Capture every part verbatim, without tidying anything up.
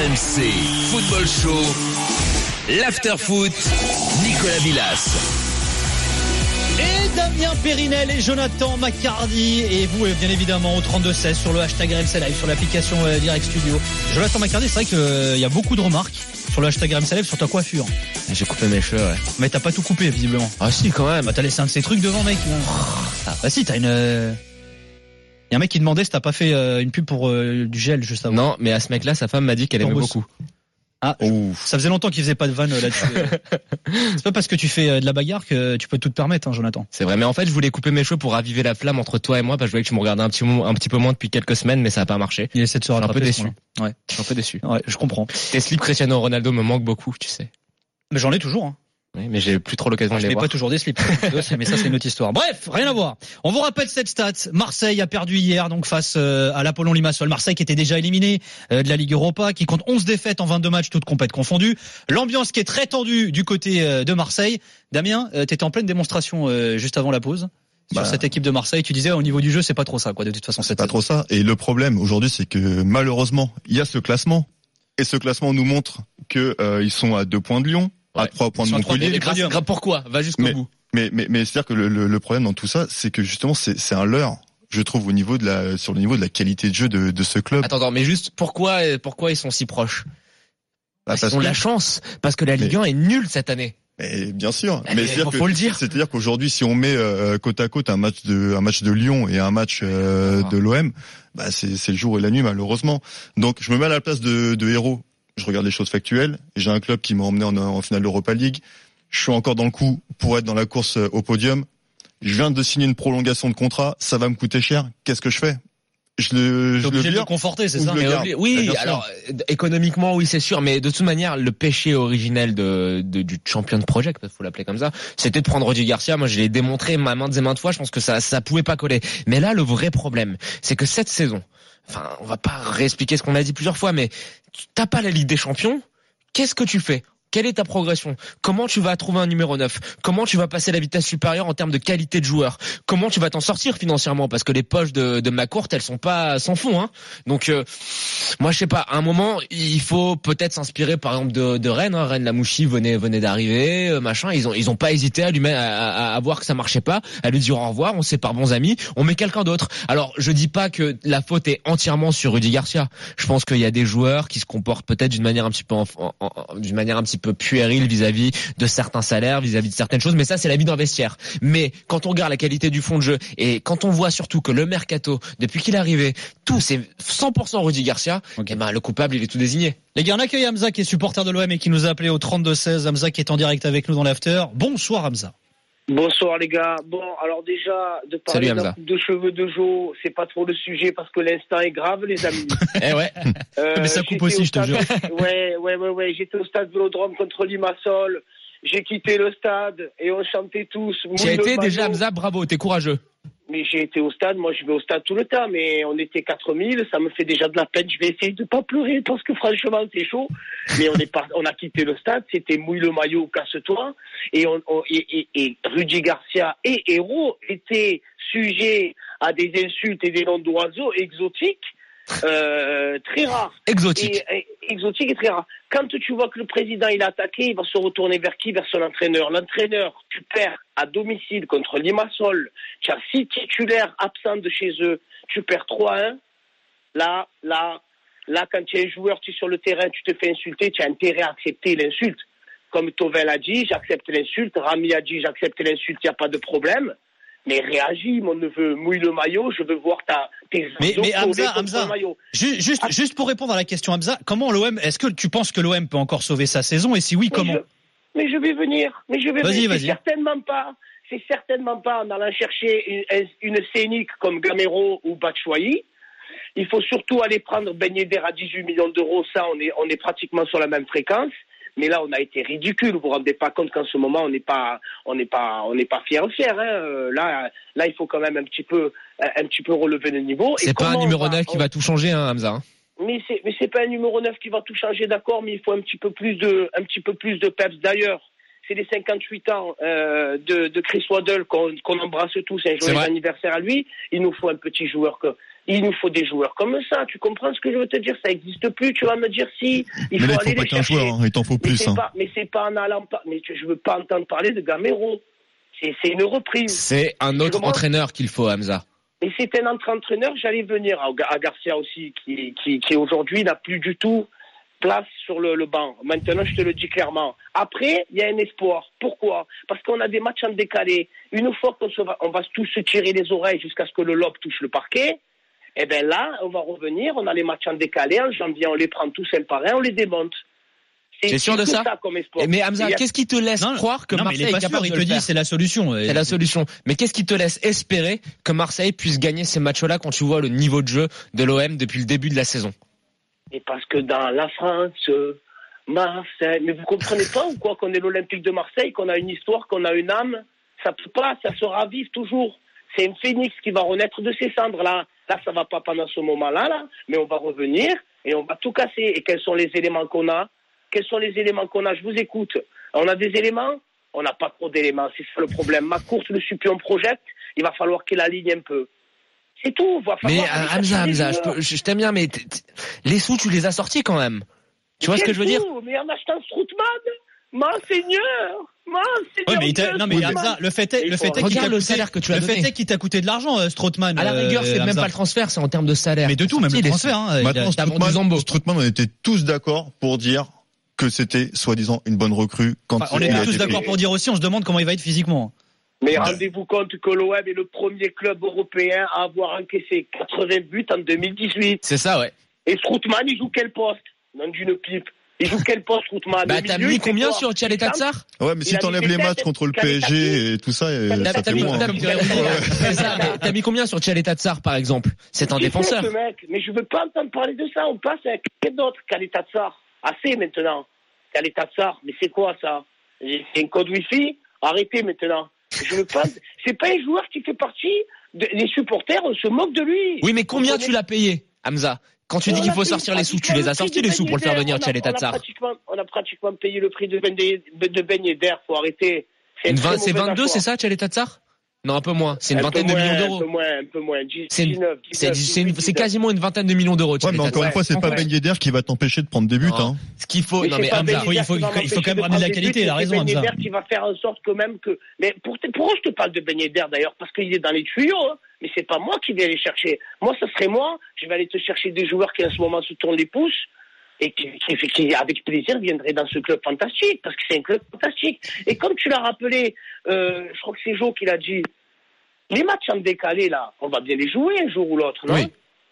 M C Football Show, l'After Foot, Nicolas Villas. Et Damien Périnel et Jonathan Macardy. Et vous, bien évidemment, au trente-deux seize sur le hashtag R M C Live, sur l'application euh, Direct Studio. Jonathan Macardy, c'est vrai qu'il euh, y a beaucoup de remarques sur le hashtag R M C Live sur ta coiffure. J'ai coupé mes cheveux, ouais. Mais t'as pas tout coupé, visiblement. Ah si, quand même. Bah t'as laissé un de ces trucs devant, mec. Oh, bah si, t'as une... Euh... Y a un mec qui demandait si t'as pas fait euh, une pub pour euh, du gel juste avant. Non, mais à ce mec-là, sa femme m'a dit qu'elle aimait Tombos. beaucoup. Ah, Ouf. Ça faisait longtemps qu'il faisait pas de vanne là-dessus. C'est pas parce que tu fais de la bagarre que tu peux tout te permettre, hein, Jonathan. C'est vrai, mais en fait, je voulais couper mes cheveux pour raviver la flamme entre toi et moi, parce que je voyais que tu me regardais un petit, un petit peu moins depuis quelques semaines, mais ça a pas marché. Il essaie de se rattraper. Un peu déçu. Ouais. Je suis un peu déçu. Ouais, je comprends. Tes slips Cristiano Ronaldo me manquent beaucoup, tu sais. Mais j'en ai toujours, hein. Oui, mais j'ai plus trop l'occasion de les voir. Je voir. n'ai pas toujours des slips. Mais ça, c'est une autre histoire. Bref, rien à voir. On vous rappelle cette stat. Marseille a perdu hier, donc, face euh, à l'Apollon Limassol. Marseille qui était déjà éliminé euh, de la Ligue Europa, qui compte onze défaites en vingt-deux matchs, toutes compètes confondues. L'ambiance qui est très tendue du côté euh, de Marseille. Damien, euh, t'étais en pleine démonstration euh, juste avant la pause. Sur bah, cette équipe de Marseille, tu disais au niveau du jeu, c'est pas trop ça, quoi. De toute façon, c'est pas trop ça. Et le problème aujourd'hui, c'est que malheureusement, il y a ce classement, et ce classement nous montre que euh, ils sont à deux points de Lyon. À trois points de Montpellier. Grâce, grâce, pourquoi? Va jusqu'au mais, bout. Mais, mais, mais c'est-à-dire que le, le, le problème dans tout ça, c'est que justement, c'est, c'est un leurre, je trouve, au niveau de la, sur le niveau de la qualité de jeu de, de ce club. Attends, attends, mais juste, pourquoi, pourquoi ils sont si proches? Parce, parce qu'ils ont que... la chance. Parce que la Ligue mais... un est nulle cette année. Mais bien sûr. Mais, mais mais c'est-à-dire faut que, le dire. C'est-à-dire qu'aujourd'hui, si on met euh, côte à côte un match de, un match de Lyon et un match euh, ah. de l'O M, bah, c'est, c'est le jour et la nuit, malheureusement. Donc, je me mets à la place de, de Hérault. Je regarde les choses factuelles. J'ai un club qui m'a emmené en, en finale d'Europa League. Je suis encore dans le coup pour être dans la course au podium. Je viens de signer une prolongation de contrat. Ça va me coûter cher. Qu'est-ce que je fais? Je le, je obligé le de le conforter, c'est ça? Obli- oui, bah, alors économiquement, oui, c'est sûr, mais de toute manière, le péché originel de, de du champion de project, il faut l'appeler comme ça, c'était de prendre Rudy Garcia. Moi, je l'ai démontré maintes et maintes fois. Je pense que ça, ça pouvait pas coller. Mais là, le vrai problème, c'est que cette saison, enfin, on va pas réexpliquer ce qu'on a dit plusieurs fois, mais t'as pas la Ligue des Champions. Qu'est-ce que tu fais? Quelle est ta progression? Comment tu vas trouver un numéro neuf? Comment tu vas passer la vitesse supérieure en termes de qualité de joueur? Comment tu vas t'en sortir financièrement? Parce que les poches de, de McCourt, elles sont pas sans fond, hein. Donc, euh, moi, je sais pas. À un moment, il faut peut-être s'inspirer, par exemple, de, de Rennes. Hein. Rennes Lamouchi venait venait d'arriver, euh, machin. Ils ont ils ont pas hésité à lui mettre, à, à, à voir que ça marchait pas, à lui dire au revoir. On se sépare bons amis. On met quelqu'un d'autre. Alors, je dis pas que la faute est entièrement sur Rudy Garcia. Je pense qu'il y a des joueurs qui se comportent peut-être d'une manière un petit peu en, en, en, d'une manière un petit peu peu puéril vis-à-vis de certains salaires, vis-à-vis de certaines choses, mais ça c'est la vie d'un vestiaire. Mais quand on regarde la qualité du fond de jeu et quand on voit surtout que le mercato, depuis qu'il est arrivé, tout c'est cent pour cent Rudy Garcia, okay. Et ben le coupable il est tout désigné. Les gars, on accueille Hamza qui est supporter de l'O M et qui nous a appelé au trente-deux seize. Hamza qui est en direct avec nous dans l'after. Bonsoir Hamza. Bonsoir les gars. Bon, alors déjà, de parler de la coupe de cheveux de Joe, c'est pas trop le sujet parce que l'instant est grave, les amis. Eh ouais. Euh, mais ça coupe aussi, je te jure. Ouais, ouais, ouais, ouais. J'étais au stade Vélodrome contre Limassol. J'ai quitté le stade et on chantait tous. Tu as été déjà Hamza, bravo, t'es courageux. Mais j'ai été au stade, moi je vais au stade tout le temps, mais on était quatre mille, ça me fait déjà de la peine, je vais essayer de pas pleurer parce que franchement c'est chaud, mais on est pas, on a quitté le stade, c'était mouille le maillot, casse-toi, et, on, on, et, et, et Rudy Garcia et Hérault étaient sujets à des insultes et des noms d'oiseaux exotiques, euh, très rares. Exotique. Et, et, exotique et très rare. Quand tu vois que le président il a attaqué, il va se retourner vers qui? Vers son entraîneur. L'entraîneur, tu perds à domicile contre Limassol. Tu as six titulaires absents de chez eux. Tu perds trois à un. Là, là, là, quand tu es un joueur, tu es sur le terrain, tu te fais insulter, tu as intérêt à accepter l'insulte. Comme Tovin l'a dit, j'accepte l'insulte. Rami a dit, j'accepte l'insulte, il n'y a pas de problème. Mais réagis, mon neveu, mouille le maillot, je veux voir ta, tes mais, mais Hamza, Hamza, juste, juste, ah. juste pour répondre à la question, Hamza, comment l'O M, est-ce que tu penses que l'O M peut encore sauver sa saison, et si oui, mais comment? je, Mais je vais venir, mais je vais vas-y, venir, vas-y. c'est certainement pas, c'est certainement pas en allant chercher une, une scénique comme Gamero ou Batshuayi. Il faut surtout aller prendre Ben Yedder à dix-huit millions d'euros, ça, on est, on est pratiquement sur la même fréquence. Mais là, on a été ridicule. Vous vous rendez pas compte qu'en ce moment, on n'est pas, on n'est pas, on n'est pas fier fier. Hein. Là, là, il faut quand même un petit peu, un petit peu relever le niveau. C'est Et pas un numéro neuf va, qui on... va tout changer, hein, Hamza. Hein. Mais c'est, mais c'est pas un numéro neuf qui va tout changer, d'accord. Mais il faut un petit peu plus de, un petit peu plus de peps. D'ailleurs, c'est les cinquante-huit ans euh, de, de Chris Waddle qu'on, qu'on embrasse tous. Un joyeux anniversaire à lui. Il nous faut un petit joueur que. Il nous faut des joueurs comme ça. Tu comprends ce que je veux te dire? Ça n'existe plus. Tu vas me dire si. Il mais faut là, il aller faut pas les qu'un chercher. joueur, hein. Il t'en faut Mais plus. c'est Hein. pas, mais c'est pas en allant pas. Mais tu- je veux pas entendre parler de Gamero. C'est, c'est une reprise. C'est un autre Comment entraîneur qu'il faut, Hamza. Et c'était un autre entraîneur. J'allais venir à, à Garcia aussi, qui, qui, qui aujourd'hui n'a plus du tout place sur le, le banc. Maintenant, je te le dis clairement. Après, il y a un espoir. Pourquoi? Parce qu'on a des matchs en décalé. Une fois qu'on se va, on va tous se tirer les oreilles jusqu'à ce que le lobe touche le parquet. Et bien là, on va revenir. On a les matchs en décalé. En janvier, on les prend tous un par un, on les démonte. T'es sûr de que ça, comme espoir. Mais Hamza, Et il y a- qu'est-ce qui te laisse Non, croire que non, mais Marseille il est pas est capable sûr, il de te le dit faire? c'est la solution. C'est la solution. Mais qu'est-ce qui te laisse espérer que Marseille puisse gagner ces matchs-là quand tu vois le niveau de jeu de l'O M depuis le début de la saison? Et parce que dans la France, Marseille, mais vous comprenez pas ou quoi qu'on est l'Olympique de Marseille, qu'on a une histoire, qu'on a une âme, ça peut pas, ça se ravive toujours. C'est une phénix qui va renaître de ses cendres là. Là, ça va pas pendant ce moment-là, là, mais on va revenir et on va tout casser. Et quels sont les éléments qu'on a? Quels sont les éléments qu'on a? Je vous écoute. On a des éléments? On n'a pas trop d'éléments. C'est ça le problème. Ma course, le Supion Project, il va falloir qu'il aligne un peu. C'est tout. Va Mais falloir aller euh, Hamza, chercher des Hamza, je, joueurs. peux- je- je t'aime bien, mais t- t- les sous, tu les as sortis quand même. Tu vois ce que je veux dire? Quel fou, mais en achetant Strootman, Monseigneur, Monseigneur. Ouais, mais il t'a- Dieu, non, mais Strootman. Hamza, le fait est, Il le faut- fait est qu'il Regarde t'a le coûté, salaire que tu as le donné. fait est qu'il t'a coûté de l'argent, euh, Strootman. À la euh, rigueur, c'est même Hamza. pas le transfert, c'est en termes de salaire. Mais de tout, même Sorti le les transfert, hein. Il a- Maintenant, t'as vendu Strootman, Zambo. Strootman, on était tous d'accord pour dire que c'était soi-disant une bonne recrue quand Enfin, on il est a tous été d'accord pris. pour dire aussi, on se demande comment il va être physiquement. Mais rendez-vous compte que l'O M est le premier club européen à avoir encaissé quatre-vingts buts en deux mille dix-huit. C'est ça, ouais. Et Strootman, il joue quel poste? Non, d'une pipe. Il joue quel poste, Strootman? Bah, Au t'as milieu, mis il fait combien quoi? sur Tchale Tatsar? Ouais, mais Il si a t'enlèves mis les des matchs têtes, contre le Calais P S G et tout ça, euh, T'as- ça T'as fait mis, moins. t'as hein. mis- c'est ça, mais t'as mis combien sur Tchale Tatsar, par exemple? C'est un Qui défenseur. c'est, ce mec? Mais je veux pas entendre parler de ça. On passe avec quelqu'un d'autre. Kaletatsar. Assez maintenant. Kaletatsar. Mais c'est quoi ça? C'est un code Wi-Fi? Arrêtez maintenant. Je veux pas. C'est pas un joueur qui fait partie. De... Les supporters, on se moque de lui. Oui, mais combien On tu connaît- l'as payé, Hamza? Quand tu dis On qu'il a faut payé sortir les sous, tu les as pratiquement sortis le les prix sous de pour le faire Ben venir, Yedder. Tchale On a- on a Tatsar. pratiquement- On a pratiquement payé le prix de Ben de Ben Yedder. Faut arrêter. C'est un Une très vingt- C'est mauvais vingt-deux, accord. c'est ça, Tchale Tatsar? Non, un peu moins. C'est une Un peu vingtaine de moins, millions Un peu d'euros. moins, un peu moins. dix, C'est une- dix-neuf, C'est dix-neuf, c'est une- dix-huit, c'est quasiment une vingtaine de millions d'euros, Ouais, Tchale mais encore Tatsar. une fois, c'est pas Ouais. Ben Yedder qui va t'empêcher de prendre des buts, Non. hein. Ce qu'il faut, Mais non c'est mais pas Hamza, Ben il faut- il faut- Yedder qui va il faut m'empêcher quand même de ramener de la prendre des qualité, buts, il a c'est raison, Ben Hamza. Yedder qui va faire en sorte quand même que. Mais pour, pourquoi je te parle de Ben Yedder d'ailleurs? Parce qu'il est dans les tuyaux, hein. Mais c'est pas moi qui vais aller chercher. Moi, ce serait moi. Je vais aller te chercher des joueurs qui en ce moment se tournent les pouces et qui, qui, qui avec plaisir viendraient dans ce club fantastique parce que c'est un club fantastique. Et comme tu l'as rappelé, euh, je crois que c'est Jo qui l'a dit. Les matchs en décalé là, on va bien les jouer un jour ou l'autre, non? Oui.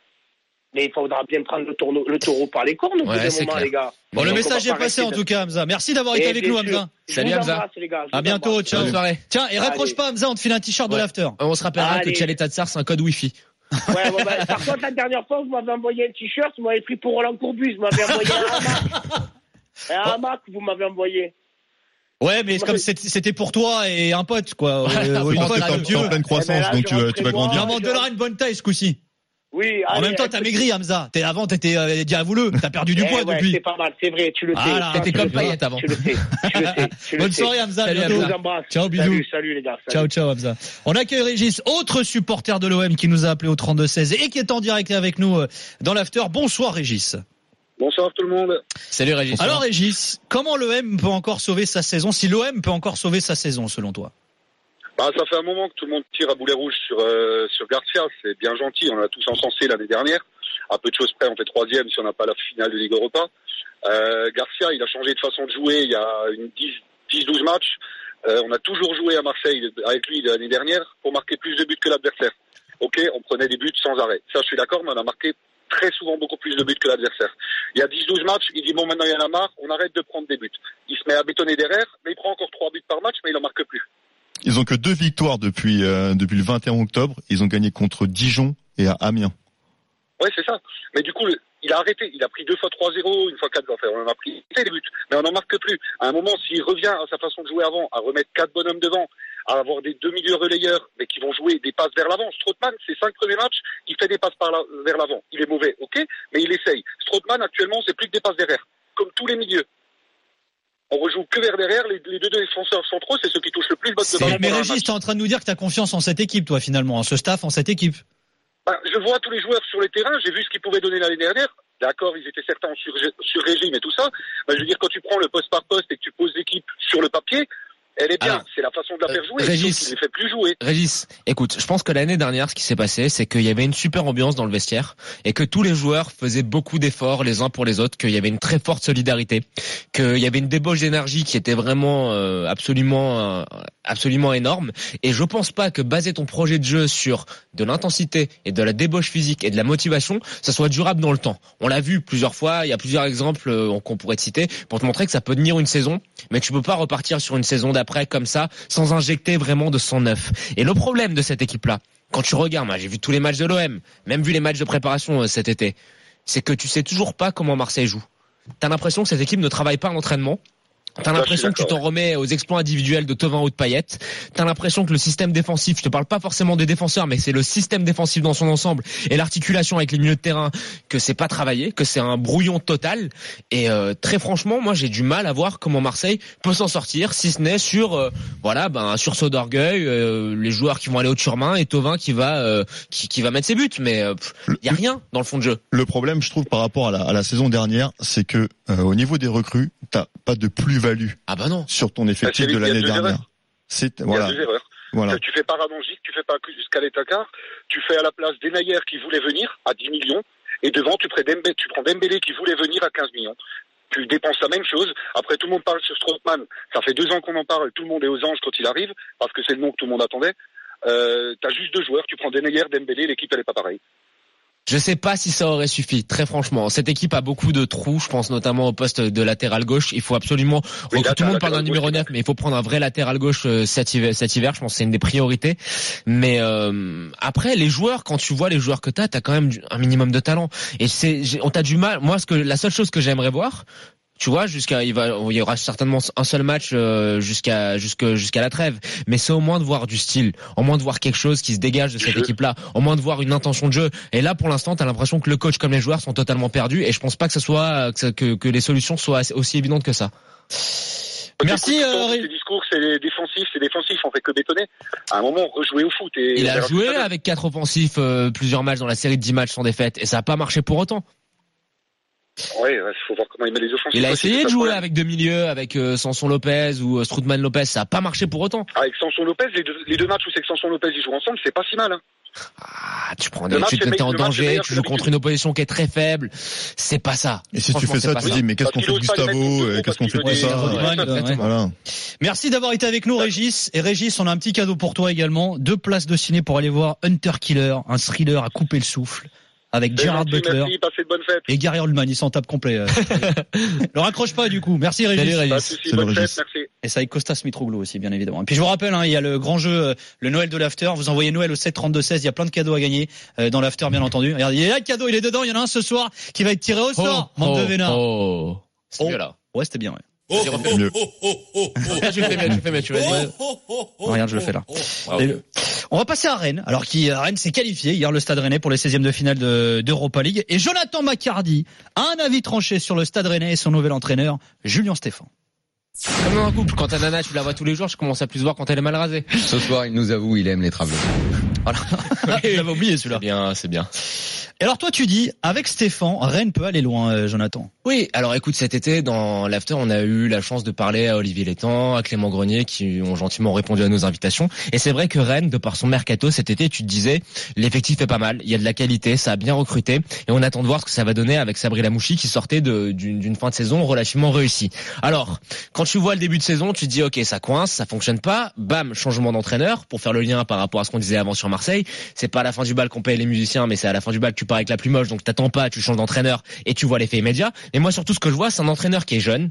Mais il faudra bien prendre le, tourneau, le taureau par les cornes au bout Ouais, d'un c'est moment, clair. les gars. Bon, le Donc, on message va est pas passé rester en de- tout cas, Hamza. Merci d'avoir été Et avec bien nous, sûr. Hamza. Je Salut, vous Hamza. embrasse, les gars. Je À vous bientôt, embrasse. ciao. Bonne soirée. Tiens, et raccroche Allez. pas, Hamza, on te file un t-shirt de Ouais. l'after. On se rappellera que Allez. Tchale Tatsar, c'est un code Wi-Fi. Ouais, bon, bah, par contre, la dernière fois, vous m'avez envoyé un t-shirt, vous m'avez pris pour Roland Courbus, vous m'avez envoyé un hamac. Un hamac, vous m'avez envoyé. Ouais, mais c'est comme c'était c'était pour toi et un pote, quoi. Ouais, Euh, faut une Je pense pote, que t'es en- si tu t'es en veux. pleine Eh ben croissance, là, donc je tu vas, tu vas rentrerai grandir. Non, mais on te donnera une bonne taille ce coup-ci. Oui, En allez, même temps, t'as maigri, Hamza. T'es, avant, t'étais euh, diavouleux. T'as perdu du Eh poids ouais, depuis. c'est pas mal, c'est vrai, tu le sais. Voilà. T'étais Tu comme le sais, Payet avant. Tu le sais, tu le sais. tu le Bonne sais. soirée, Hamza. à Salut, bientôt. Je Hamza. vous embrasse. Ciao, bisous. Salut, salut, les gars. Salut. Ciao, ciao, Hamza. On accueille Régis, autre supporter de l'O M qui nous a appelé au trente-deux seize et qui est en direct avec nous euh, dans l'after. Bonsoir, Régis. Bonsoir tout le monde. Salut Régis. Alors, Régis, comment l'O M peut encore sauver sa saison, si l'O M peut encore sauver sa saison, selon toi? Bah, ça fait un moment que tout le monde tire à boulet rouge sur, euh, sur Garcia. C'est bien gentil. On l'a tous encensé l'année dernière. À peu de choses près, on fait troisième si on n'a pas la finale de Ligue Europa. Euh, Garcia, il a changé de façon de jouer il y a une dix douze matchs. Euh, on a toujours joué à Marseille avec lui l'année dernière pour marquer plus de buts que l'adversaire. Ok, on prenait des buts sans arrêt. Ça, je suis d'accord, mais on a marqué très souvent beaucoup plus de buts que l'adversaire. Il y a dix douze matchs, il dit bon, maintenant il y en a marre, on arrête de prendre des buts. Il se met à bétonner derrière, mais il prend encore trois buts par match, mais il en marque plus. Ils ont que deux victoires depuis euh, depuis le vingt et un octobre. Ils ont gagné contre Dijon et à Amiens. Ouais, c'est ça. Mais du coup, il a arrêté. Il a pris deux fois trois zéro, une fois quatre zéro. Enfin, on en a pris des buts, mais on n'en marque plus. À un moment, s'il revient à sa façon de jouer avant, à remettre quatre bonhommes devant, à avoir des deux milieux relayeurs, mais qui vont jouer des passes vers l'avant. Strootman, ses cinq premiers matchs, il fait des passes par la, vers l'avant. Il est mauvais, ok, mais il essaye. Strootman, actuellement, c'est plus que des passes derrière, comme tous les milieux. On rejoue que vers derrière. Les, les deux défenseurs centraux, c'est ceux qui touchent le plus le ballon. Mais Régis, t'es en train de nous dire que t'as confiance en cette équipe, toi, finalement, en ce staff, en cette équipe. Ben, je vois tous les joueurs sur le terrain, j'ai vu ce qu'ils pouvaient donner l'année dernière. D'accord, ils étaient certains sur, sur régime et tout ça. Ben, je veux dire, quand tu prends le poste par poste et que tu poses l'équipe sur le papier, elle est bien. Alors, c'est la façon de la faire jouer. Régis, tu les fais plus jouer. Régis, écoute, je pense que l'année dernière, ce qui s'est passé, c'est qu'il y avait une super ambiance dans le vestiaire et que tous les joueurs faisaient beaucoup d'efforts les uns pour les autres, qu'il y avait une très forte solidarité, qu'il y avait une débauche d'énergie qui était vraiment euh, absolument, euh, absolument énorme. Et je pense pas que baser ton projet de jeu sur de l'intensité et de la débauche physique et de la motivation, ça soit durable dans le temps. On l'a vu plusieurs fois. Il y a plusieurs exemples euh, qu'on pourrait te citer pour te montrer que ça peut tenir une saison, mais tu peux pas repartir sur une saison après comme ça, sans injecter vraiment de sang neuf. Et le problème de cette équipe-là, quand tu regardes, moi j'ai vu tous les matchs de l'O M, même vu les matchs de préparation euh, cet été, c'est que tu sais toujours pas comment Marseille joue. T'as l'impression que cette équipe ne travaille pas en entraînement. T'as l'impression que tu t'en remets aux exploits individuels de Thauvin ou de Payet. T'as l'impression que le système défensif, je te parle pas forcément des défenseurs, mais c'est le système défensif dans son ensemble et l'articulation avec les milieux de terrain, que c'est pas travaillé, que c'est un brouillon total. Et euh, très franchement, moi j'ai du mal à voir comment Marseille peut s'en sortir, si ce n'est sur euh, voilà, ben un sursaut d'orgueil, euh, les joueurs qui vont aller au turmain et Thauvin qui va euh, qui, qui va mettre ses buts. Mais euh, y a rien dans le fond de jeu. Le problème, je trouve, par rapport à la, à la saison dernière, c'est que euh, au niveau des recrues, t'as pas de plus value ah bah non. sur ton effectif de l'année dernière. C'est, voilà. Il y a deux erreurs. Voilà. Tu fais pas Radonjic, tu fais pas jusqu'à l'Étakar, tu fais à la place Denayer qui voulait venir à dix millions, et devant tu prends Dembélé, tu prends Dembélé qui voulait venir à quinze millions. Tu dépenses la même chose. Après, tout le monde parle sur Strootman. Ça fait deux ans qu'on en parle. Tout le monde est aux anges quand il arrive, parce que c'est le nom que tout le monde attendait. Euh, t'as juste deux joueurs. Tu prends Denayer, Dembélé, l'équipe elle est pas pareille. Je sais pas si ça aurait suffi, très franchement. Cette équipe a beaucoup de trous, je pense notamment au poste de latéral gauche. Il faut absolument, oui, là, tout le monde parle d'un numéro neuf, mais il faut prendre un vrai latéral gauche cet hiver, cet hiver. Je pense que c'est une des priorités. Mais euh, après, les joueurs, quand tu vois les joueurs que t'as, t'as quand même un minimum de talent. Et c'est, on t'a du mal. Moi, ce que la seule chose que j'aimerais voir, tu vois, jusqu'à il va il y aura certainement un seul match euh, jusqu'à jusqu'à jusqu'à la trêve, mais c'est au moins de voir du style, au moins de voir quelque chose qui se dégage de cette équipe-là, au moins de voir une intention de jeu. Et là pour l'instant, tu as l'impression que le coach comme les joueurs sont totalement perdus et je pense pas que ça soit que que, que les solutions soient aussi évidentes que ça. Merci. Euh, ces discours, c'est défensif, c'est défensif, on fait que bétonner. À un moment, rejouer au foot. Et il a joué avec quatre offensifs, euh, plusieurs matchs dans la série de dix matchs sans défaite, et ça a pas marché pour autant. Ouais, il faut voir comment il met les offensifs. Il a essayé de jouer avec deux milieux, avec euh, Sanson Lopez ou euh, Strootman Lopez, ça a pas marché pour autant. Avec Sanson Lopez, les deux, les deux matchs où c'est que Sanson Lopez ils jouent ensemble, c'est pas si mal. Hein. Ah, tu prends des, tu te mets en danger, tu joues contre une opposition qui est très faible, c'est pas ça. Et si tu fais ça, tu te dis mais qu'est-ce qu'on fait de Gustavo, qu'est-ce qu'on fait de tout ça. Voilà. Merci d'avoir été avec nous, Régis. Et Régis, on a un petit cadeau pour toi également, deux places de ciné pour aller voir Hunter Killer, un thriller à couper le souffle. Avec Gerard Butler merci, passez de bonnes fêtes. Et Gary Oldman, il s'en tape complet. Euh. Le raccroche pas du coup. Merci Régis. Salut, Régis. Pas de soucis, bonne fête, merci. Et ça avec Kostas Mitroglou aussi, bien évidemment. Et puis je vous rappelle, hein, il y a le grand jeu, euh, le Noël de l'After. Vous envoyez Noël au sept trente-deux seize. Il y a plein de cadeaux à gagner euh, dans l'After, bien entendu. Regardez, il y a le cadeau, il est dedans. Il y en a un ce soir qui va être tiré au sort. Oh, Manque oh, de vénard. Oh, c'est oh. mieux là. Ouais, c'était bien. Ouais. Oh, oh, oh, oh, oh, oh, oh. Tu le fais mieux, tu le fais mieux, tu vas dire. Regarde, je le fais là. Ah, okay. On va passer à Rennes. Alors qui Rennes s'est qualifié hier, le Stade Rennais, pour les seizièmes de finale de, d'Europa League. Et Jonathan Maccardy a un avis tranché sur le Stade Rennais et son nouvel entraîneur, Julien Stéphan. Comme dans un couple, quand ta nana, tu la vois tous les jours, je commence à plus voir quand elle est mal rasée. Ce soir, il nous avoue, il aime les travelers. Voilà. J'avais oublié celui-là. C'est bien, c'est bien. Et alors toi tu dis, avec Stéphan, Rennes peut aller loin, euh, Jonathan. Oui, alors écoute, cet été, dans l'After, on a eu la chance de parler à Olivier Létang, à Clément Grenier, qui ont gentiment répondu à nos invitations. Et c'est vrai que Rennes, de par son mercato cet été, tu te disais, l'effectif est pas mal, il y a de la qualité, ça a bien recruté, et on attend de voir ce que ça va donner avec Sabri Lamouchi, qui sortait de, d'une, d'une fin de saison relativement réussie. Alors, quand tu vois le début de saison, tu te dis, ok, ça coince, ça fonctionne pas, bam, changement d'entraîneur, pour faire le lien par rapport à ce qu'on disait avant sur Marseille. C'est pas à la fin du bal qu'on paye les musiciens, mais c'est à la fin du bal que tu pars avec la plus moche, donc t'attends pas, tu changes d'entraîneur et tu vois l'effet immédiat. Et moi surtout ce que je vois, c'est un entraîneur qui est jeune,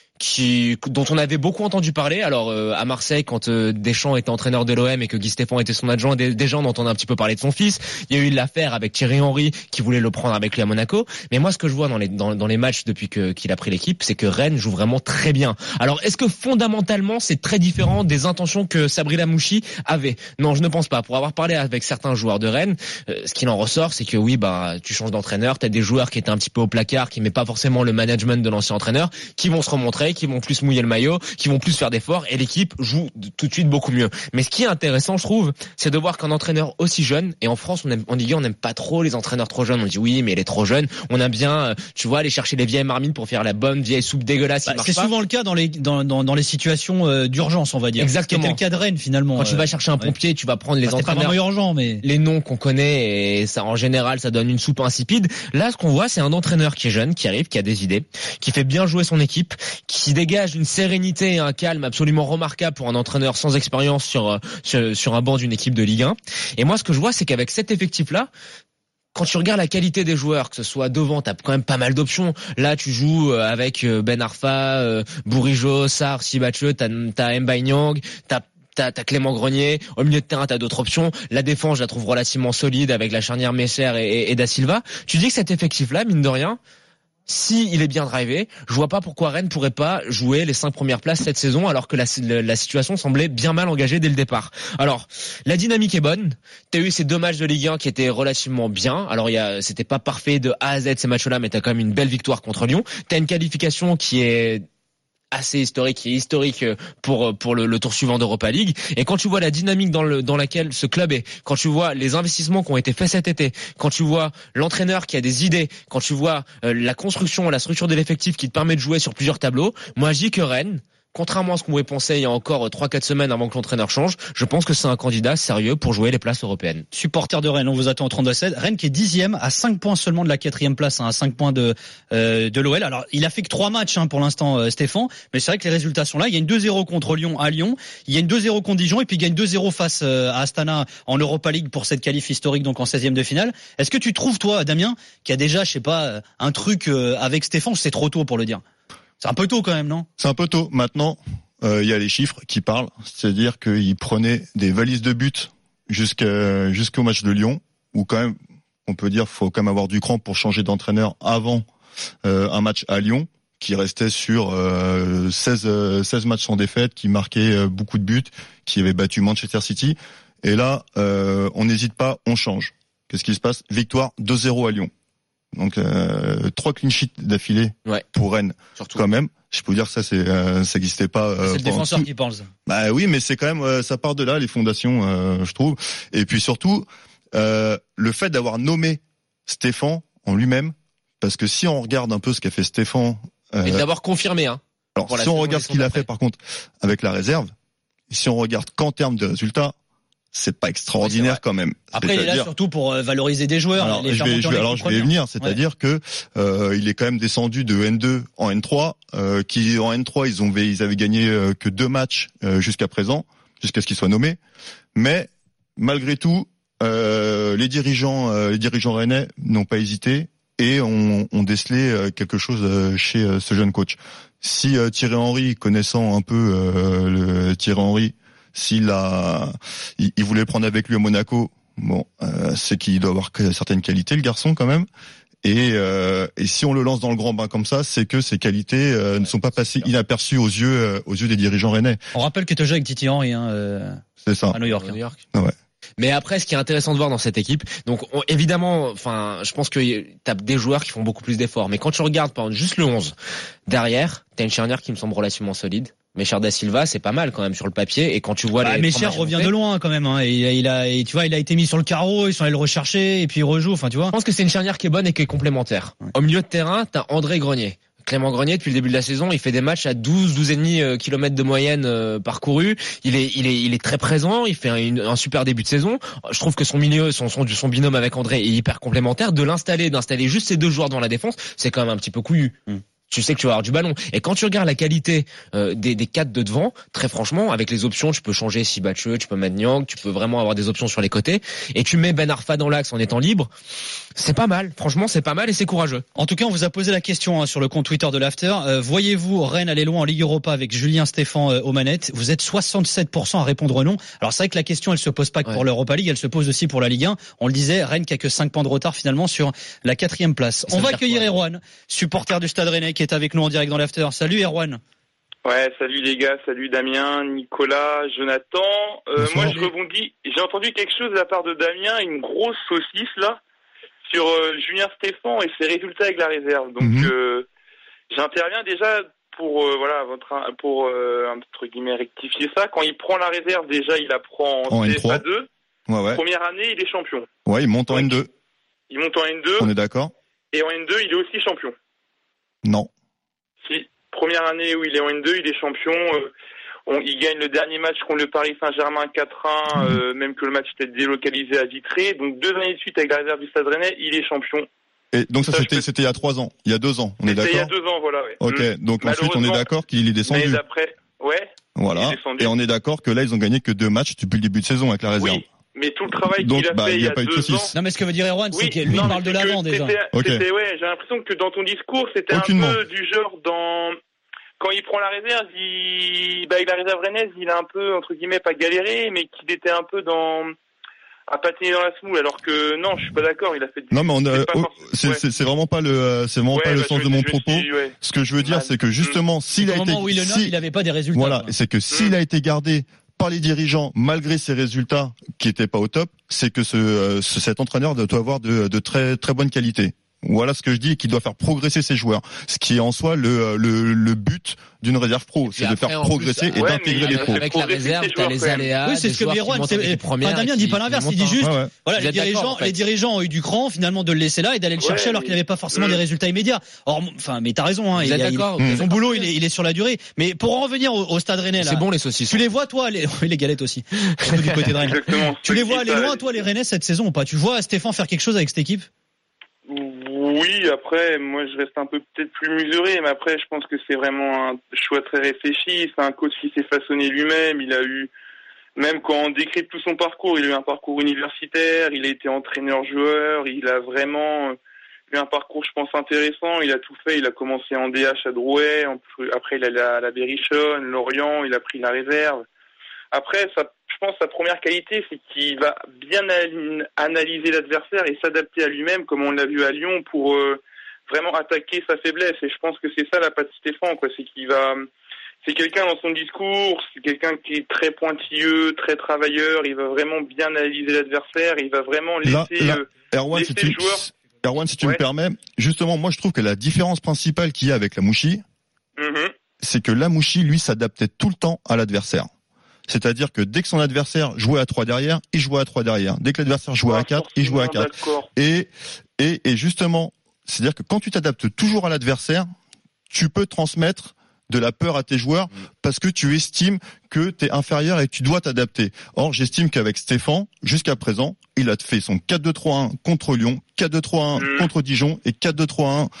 qui dont on avait beaucoup entendu parler. Alors euh, à Marseille, quand euh, Deschamps était entraîneur de l'O M et que Guy Stéphane était son adjoint, déjà on entendait un petit peu parler de son fils. Il y a eu l'affaire avec Thierry Henry qui voulait le prendre avec lui à Monaco. Mais moi ce que je vois dans les dans, dans les matchs depuis que qu'il a pris l'équipe, c'est que Rennes joue vraiment très bien. Alors est-ce que fondamentalement c'est très différent des intentions que Sabri Lamouchi avait? Non, je ne pense pas. Pour avoir parlé avec certains joueurs de Rennes, euh, ce qu'il en ressort, c'est que oui, bah tu changes d'entraîneur, t'as des joueurs qui étaient un petit peu au placard, qui met pas forcément le management de l'ancien entraîneur, qui vont se remontrer. tirer, qui vont plus mouiller le maillot, qui vont plus faire d'efforts, et l'équipe joue tout de suite beaucoup mieux. Mais ce qui est intéressant, je trouve, c'est de voir qu'un entraîneur aussi jeune, et en France, on aime, en Ligue un, on n'aime pas trop les entraîneurs trop jeunes. On dit oui, mais il est trop jeune. On aime bien, tu vois, aller chercher les vieilles marmines pour faire la bonne vieille soupe dégueulasse. Bah, c'est pas. Souvent le cas dans les dans dans, dans les situations euh, d'urgence, on va dire. Exactement. C'était le cas de Rennes finalement. Quand euh, tu vas chercher un pompier, ouais. tu vas prendre les bah, entraîneurs. C'est pas vraiment urgent, mais les noms qu'on connaît, et ça, en général, ça donne une soupe insipide. Là, ce qu'on voit, c'est un entraîneur qui est jeune, qui arrive, qui a des idées, qui fait bien jouer son équipe, qui dégage une sérénité et un calme absolument remarquable pour un entraîneur sans expérience sur sur, sur un banc d'une équipe de Ligue un. Et moi, ce que je vois, c'est qu'avec cet effectif-là, quand tu regardes la qualité des joueurs, que ce soit devant, t'as quand même pas mal d'options. Là, tu joues avec Ben Arfa, euh, Bourigeaud, Sarr, Sibatcheux, t'as, t'as Mbaye Niang, t'as T'as, t'as Clément Grenier. Au milieu de terrain, t'as d'autres options. La défense, je la trouve relativement solide avec la charnière Messer et, et, et Da Silva. Tu dis que cet effectif-là, mine de rien, si il est bien drivé, je vois pas pourquoi Rennes pourrait pas jouer les cinq premières places cette saison, alors que la, la, la situation semblait bien mal engagée dès le départ. Alors, la dynamique est bonne. T'as eu ces deux matchs de Ligue un qui étaient relativement bien. Alors, il y a, c'était pas parfait de A à Z ces matchs-là, mais t'as quand même une belle victoire contre Lyon. T'as une qualification qui est assez historique et historique pour pour le, le tour suivant d'Europa League. Et quand tu vois la dynamique dans le dans laquelle ce club est, quand tu vois les investissements qui ont été faits cet été, quand tu vois l'entraîneur qui a des idées, quand tu vois euh, la construction, la structure de l'effectif qui te permet de jouer sur plusieurs tableaux, moi je dis que Rennes, contrairement à ce qu'on pouvait penser il y a encore trois quatre semaines avant que l'entraîneur change, je pense que c'est un candidat sérieux pour jouer les places européennes. Supporter de Rennes, on vous attend au trente-deux sept. Rennes qui est dixième à cinq points seulement de la quatrième place, hein, à cinq points de euh, de l'O L. Alors, il a fait que trois matchs hein, pour l'instant, euh, Stéphane, mais c'est vrai que les résultats sont là. Il y a une deux zéro contre Lyon à Lyon, il y a une deux zéro contre Dijon, et puis il y a une deux zéro face euh, à Astana en Europa League pour cette qualif historique, donc en seizième de finale. Est-ce que tu trouves, toi, Damien, qu'il y a déjà, je sais pas, un truc euh, avec Stéphane, c'est trop tôt pour le dire? C'est un peu tôt quand même, non? C'est un peu tôt. Maintenant, il euh, y a les chiffres qui parlent, c'est-à-dire qu'il prenait des valises de buts jusqu'à jusqu'au match de Lyon, où quand même, on peut dire, faut quand même avoir du cran pour changer d'entraîneur avant euh, un match à Lyon, qui restait sur euh, seize, seize matchs sans défaite, qui marquait euh, beaucoup de buts, qui avait battu Manchester City. Et là, euh, on n'hésite pas, on change. Qu'est-ce qui se passe? Victoire deux zéro à Lyon. Donc euh, trois clean sheets d'affilée ouais. pour Rennes, surtout quand même. Je peux vous dire que ça, c'est, euh, ça n'existait pas. Euh, c'est le défenseur qui pense. Bah oui, mais c'est quand même, euh, ça part de là, les fondations, euh, je trouve. Et puis surtout, euh, le fait d'avoir nommé Stéphane en lui-même, parce que si on regarde un peu ce qu'a fait Stéphane, euh, et d'avoir confirmé, hein. Alors si on regarde ce qu'il a fait, par contre, avec la réserve, si on regarde qu'en termes de résultats, c'est pas extraordinaire oui, c'est quand même. Après, c'est-à-dire... il est là surtout pour valoriser des joueurs. Alors, les je vais, je vais, alors je vais y venir, c'est-à-dire ouais. que euh, il est quand même descendu de N deux en N trois, euh, qui en N trois ils ont ils avaient gagné euh, que deux matchs euh, jusqu'à présent, jusqu'à ce qu'il soit nommé. Mais malgré tout, euh, les dirigeants, euh, les dirigeants rennais n'ont pas hésité et ont, ont décelé euh, quelque chose euh, chez euh, ce jeune coach. Si euh, Thierry Henry, connaissant un peu euh, le Thierry Henry, s'il a, il, il voulait prendre avec lui à Monaco, bon, euh, c'est qu'il doit avoir certaines qualités, le garçon quand même. Et, euh, et si on le lance dans le grand bain comme ça, c'est que ses qualités euh, ouais, ne sont pas passées inaperçues aux yeux, euh, aux yeux des dirigeants rennais. On rappelle que tu joues avec Titi Henry, hein, euh, c'est ça, à New York. À New York. Ah ouais. Mais après, ce qui est intéressant de voir dans cette équipe, donc on, évidemment, enfin, je pense que t'as des joueurs qui font beaucoup plus d'efforts. Mais quand tu regardes, par exemple, juste le onze, derrière, t'as une charnière qui me semble relativement solide. Messer Da Silva, c'est pas mal quand même sur le papier. Et quand tu vois bah, les Messer revient de loin quand même. Hein. Et il a, et, tu vois, il a été mis sur le carreau. Ils sont allés le rechercher et puis il rejoue. Enfin, tu vois. Je pense que c'est une charnière qui est bonne et qui est complémentaire. Ouais. Au milieu de terrain, t'as André Grenier. Clément Grenier, depuis le début de la saison, il fait des matchs à douze, douze virgule cinq kilomètres de moyenne euh, parcourus. Il est, il est, il est très présent. Il fait un, un super début de saison. Je trouve que son milieu, son, son, son binôme avec André est hyper complémentaire. De l'installer, d'installer juste ces deux joueurs dans la défense, c'est quand même un petit peu couillu. Mm. Tu sais que tu vas avoir du ballon. Et quand tu regardes la qualité euh, des, des quatre de devant, très franchement, avec les options, tu peux changer Sibatcheux, tu peux mettre Niang, tu peux vraiment avoir des options sur les côtés. Et tu mets Ben Arfa dans l'axe en étant libre. C'est pas mal. Franchement, c'est pas mal et c'est courageux. En tout cas, on vous a posé la question hein, sur le compte Twitter de l'After. Euh, voyez-vous Rennes aller loin en Ligue Europa avec Julien Stéphan euh, aux manettes? Vous êtes soixante-sept pour cent à répondre non. Alors c'est vrai que la question, elle se pose pas que ouais. pour l'Europa League, elle se pose aussi pour la Ligue un. On le disait, Rennes qui a que cinq points de retard finalement sur la quatrième place. On va accueillir Erwan, supporter du Stade Rennais, qui est avec nous en direct dans l'After. Salut Erwan. Ouais, salut les gars, salut Damien, Nicolas, Jonathan. Euh, moi je rebondis, j'ai entendu quelque chose de la part de Damien, une grosse saucisse là, sur euh, Julien Stéphan et ses résultats avec la réserve. Donc mm-hmm. euh, j'interviens déjà pour euh, voilà votre pour euh, entre guillemets rectifier ça. Quand il prend la réserve, déjà il la prend en, en C F A deux. Ouais, ouais. Première année, il est champion. Ouais, il monte en ouais. N deux. Il monte en N deux. On est d'accord. Et en N deux, il est aussi champion. Non. Si. Première année où il est en N deux, il est champion. Euh, on, il gagne le dernier match contre le Paris Saint-Germain quatre un, mmh. euh, même que le match était délocalisé à Vitré. Donc deux années de suite avec la réserve du Stade Rennais, il est champion. Et donc ça, ça c'était, peux... c'était il y a trois ans, il y a deux ans, on est d'accord. C'était il y a deux ans, voilà. Ouais. Ok, mmh. donc ensuite on est d'accord qu'il est descendu. Mais d'après, ouais. Voilà. Et on est d'accord que là ils ont gagné que deux matchs depuis le début de saison avec la réserve. Oui. Mais tout le travail donc, qu'il a bah, fait il y a, a pas deux eu ans. Non, mais ce que veut dire Erwan, oui, c'est que lui non, il parle de l'avant déjà. C'était, okay. c'était, ouais, j'ai l'impression que dans ton discours, c'était Aucunement. un peu du genre dans, quand il prend la réserve, il, bah, avec la réserve rennaise, il a un peu, entre guillemets, pas galéré, mais qu'il était un peu dans, à patiner dans la semoule, alors que non, je suis pas d'accord, il a fait du... Non, mais on a, oh, c'est, ouais. c'est, c'est vraiment pas le, c'est vraiment ouais, pas le bah, sens je, de mon je propos. suis, ouais. Ce que je veux dire, Man. c'est que justement, s'il c'est a été, au moment où il le note, si, il avait pas des résultats. Voilà, quoi. c'est que s'il mmh. a été gardé par les dirigeants, malgré ses résultats qui étaient pas au top, c'est que ce, ce cet entraîneur doit avoir de, de très très bonnes qualités. Voilà ce que je dis, qu'il doit faire progresser ses joueurs. Ce qui est en soi le, le, le but d'une réserve pro, c'est de faire progresser plus, et ouais, d'intégrer les pros. Avec la réserve, t'as les aléas. Oui, c'est ce que Véron, enfin, Damien dit pas l'inverse, il dit juste, ouais, ouais. voilà, les dirigeants, en fait. les dirigeants ont eu du cran, finalement, de le laisser là et d'aller le chercher ouais, alors qu'il n'avait pas forcément mmh. des résultats immédiats. Or, enfin, mais t'as raison, hein, il, d'accord, il, son boulot, il est, il est sur la durée. Mais pour en revenir au, au Stade Rennais, là. C'est bon, les saucisses. Tu les vois, toi, les, les galettes aussi. Surtout du côté de Rennes. Tu les vois aller loin, toi, les Rennais, cette saison ou pas? Tu vois Stéphane faire quelque chose avec cette équipe? Oui, après, moi je reste un peu peut-être plus mesuré, mais après je pense que c'est vraiment un choix très réfléchi. C'est un coach qui s'est façonné lui-même. Il a eu, même quand on décrit tout son parcours, il a eu un parcours universitaire, il a été entraîneur-joueur, il a vraiment eu un parcours, je pense, intéressant. Il a tout fait. Il a commencé en D H à Drouet, après il allait à la Berrichonne, Lorient, il a pris la réserve. Après, ça, je pense que sa première qualité, c'est qu'il va bien analyser l'adversaire et s'adapter à lui-même, comme on l'a vu à Lyon, pour euh, vraiment attaquer sa faiblesse. Et je pense que c'est ça la patte Stéphane, quoi. C'est qu'il va, c'est quelqu'un dans son discours, c'est quelqu'un qui est très pointilleux, très travailleur. Il va vraiment bien analyser l'adversaire. Il va vraiment laisser, là, là, euh, Erwan, laisser si le tu, joueur. Erwan, si tu ouais. me permets, justement, moi je trouve que la différence principale qu'il y a avec Lamouchi, mm-hmm. c'est que Lamouchi, lui, s'adaptait tout le temps à l'adversaire. C'est-à-dire que dès que son adversaire jouait à trois derrière, il jouait à trois derrière. Dès que l'adversaire jouait ah, à quatre, il jouait à quatre. Et, et, et justement, c'est-à-dire que quand tu t'adaptes toujours à l'adversaire, tu peux transmettre de la peur à tes joueurs parce que tu estimes que tu es inférieur et que tu dois t'adapter. Or, j'estime qu'avec Stéphane, jusqu'à présent, il a fait son quatre deux trois un contre Lyon, quatre deux trois un mmh. contre Dijon et quatre deux trois un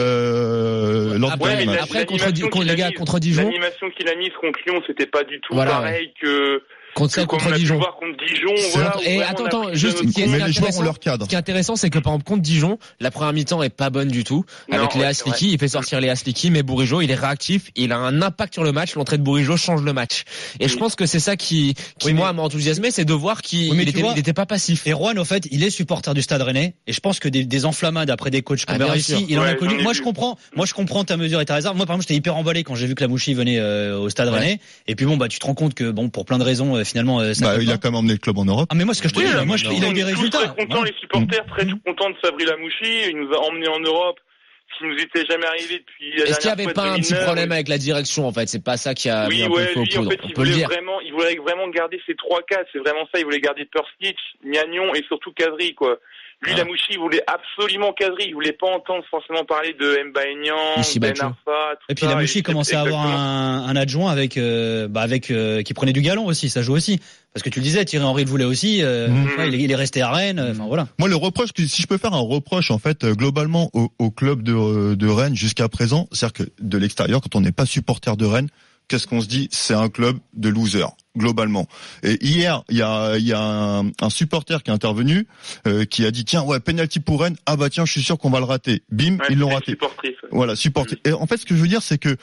euh, lors après, du match. Après, contre, contre, les gars, contre Dijon. L'animation qu'il a mise contre Lyon, c'était pas du tout voilà, pareil ouais. que... Contre ça, contre Dijon. contre Dijon, voilà, et attends, attends, juste, ce qui est, mais les joueurs ont leur cadre. Ce qui est intéressant, c'est que par exemple, contre Dijon, la première mi-temps est pas bonne du tout. Non, avec Léa ouais, Sliki, il fait sortir Léa Sliki, mais Bourigeaud, il est réactif, il a un impact sur le match, l'entrée de Bourigeaud change le match. Et oui. je pense que c'est ça qui, qui oui, moi, m'a enthousiasmé, c'est de voir qu'il oui, était, il était pas passif. Et Rouen, au fait, il est supporter du Stade Rennais, et je pense que des, des enflammades après des coachs comme ah, ici, il en a connu. Moi, je comprends, moi, je comprends ta mesure et ta réserve. Moi, par exemple, j'étais hyper emballé quand j'ai vu que Lamouchi venait euh, au Stade Rennais. Et puis bon, bah, tu te rends compte que bon, pour plein de raisons, euh, finalement, euh, ça il a quand même emmené le club en Europe. Ah mais moi ce que je te oui, dis, là, moi je, il a eu des résultats. Très contents, les supporters très mmh. contents de Sabri Lamouchi, il nous a emmenés en Europe, ce qui nous était jamais arrivé depuis la Est-ce qu'il y avait pas un petit problème avec la direction en fait, c'est pas ça qui a oui, mis un ouais, peu lui, en fait, il voulait vraiment, il voulait vraiment garder ses trois cadres, c'est vraiment ça, il voulait garder Persnich, Niagnon et surtout Kazri quoi. Lui, ah. Lamouchi, il voulait absolument Kazri. Il voulait pas entendre forcément parler de Mba Niang, Ben Arfa. Et puis Lamouchi commençait à avoir un, un adjoint avec, euh, bah avec euh, qui prenait du galon aussi. Ça joue aussi. Parce que tu le disais, Thierry Henry le voulait aussi. Euh, mmh. ouais, il, est, il est resté à Rennes. Enfin mmh. voilà. Moi, le reproche, si je peux faire un reproche en fait globalement au, au club de, de Rennes jusqu'à présent, c'est-à-dire que de l'extérieur, quand on n'est pas supporter de Rennes, qu'est-ce qu'on se dit? C'est un club de losers, globalement. Et hier, il y a, il y a un, un supporter qui est intervenu, euh, qui a dit tiens, ouais, penalty pour Rennes. Ah bah tiens, je suis sûr qu'on va le rater. Bim, ouais, ils l'ont raté. Ouais. Voilà, supporter. Et en fait, ce que je veux dire, c'est que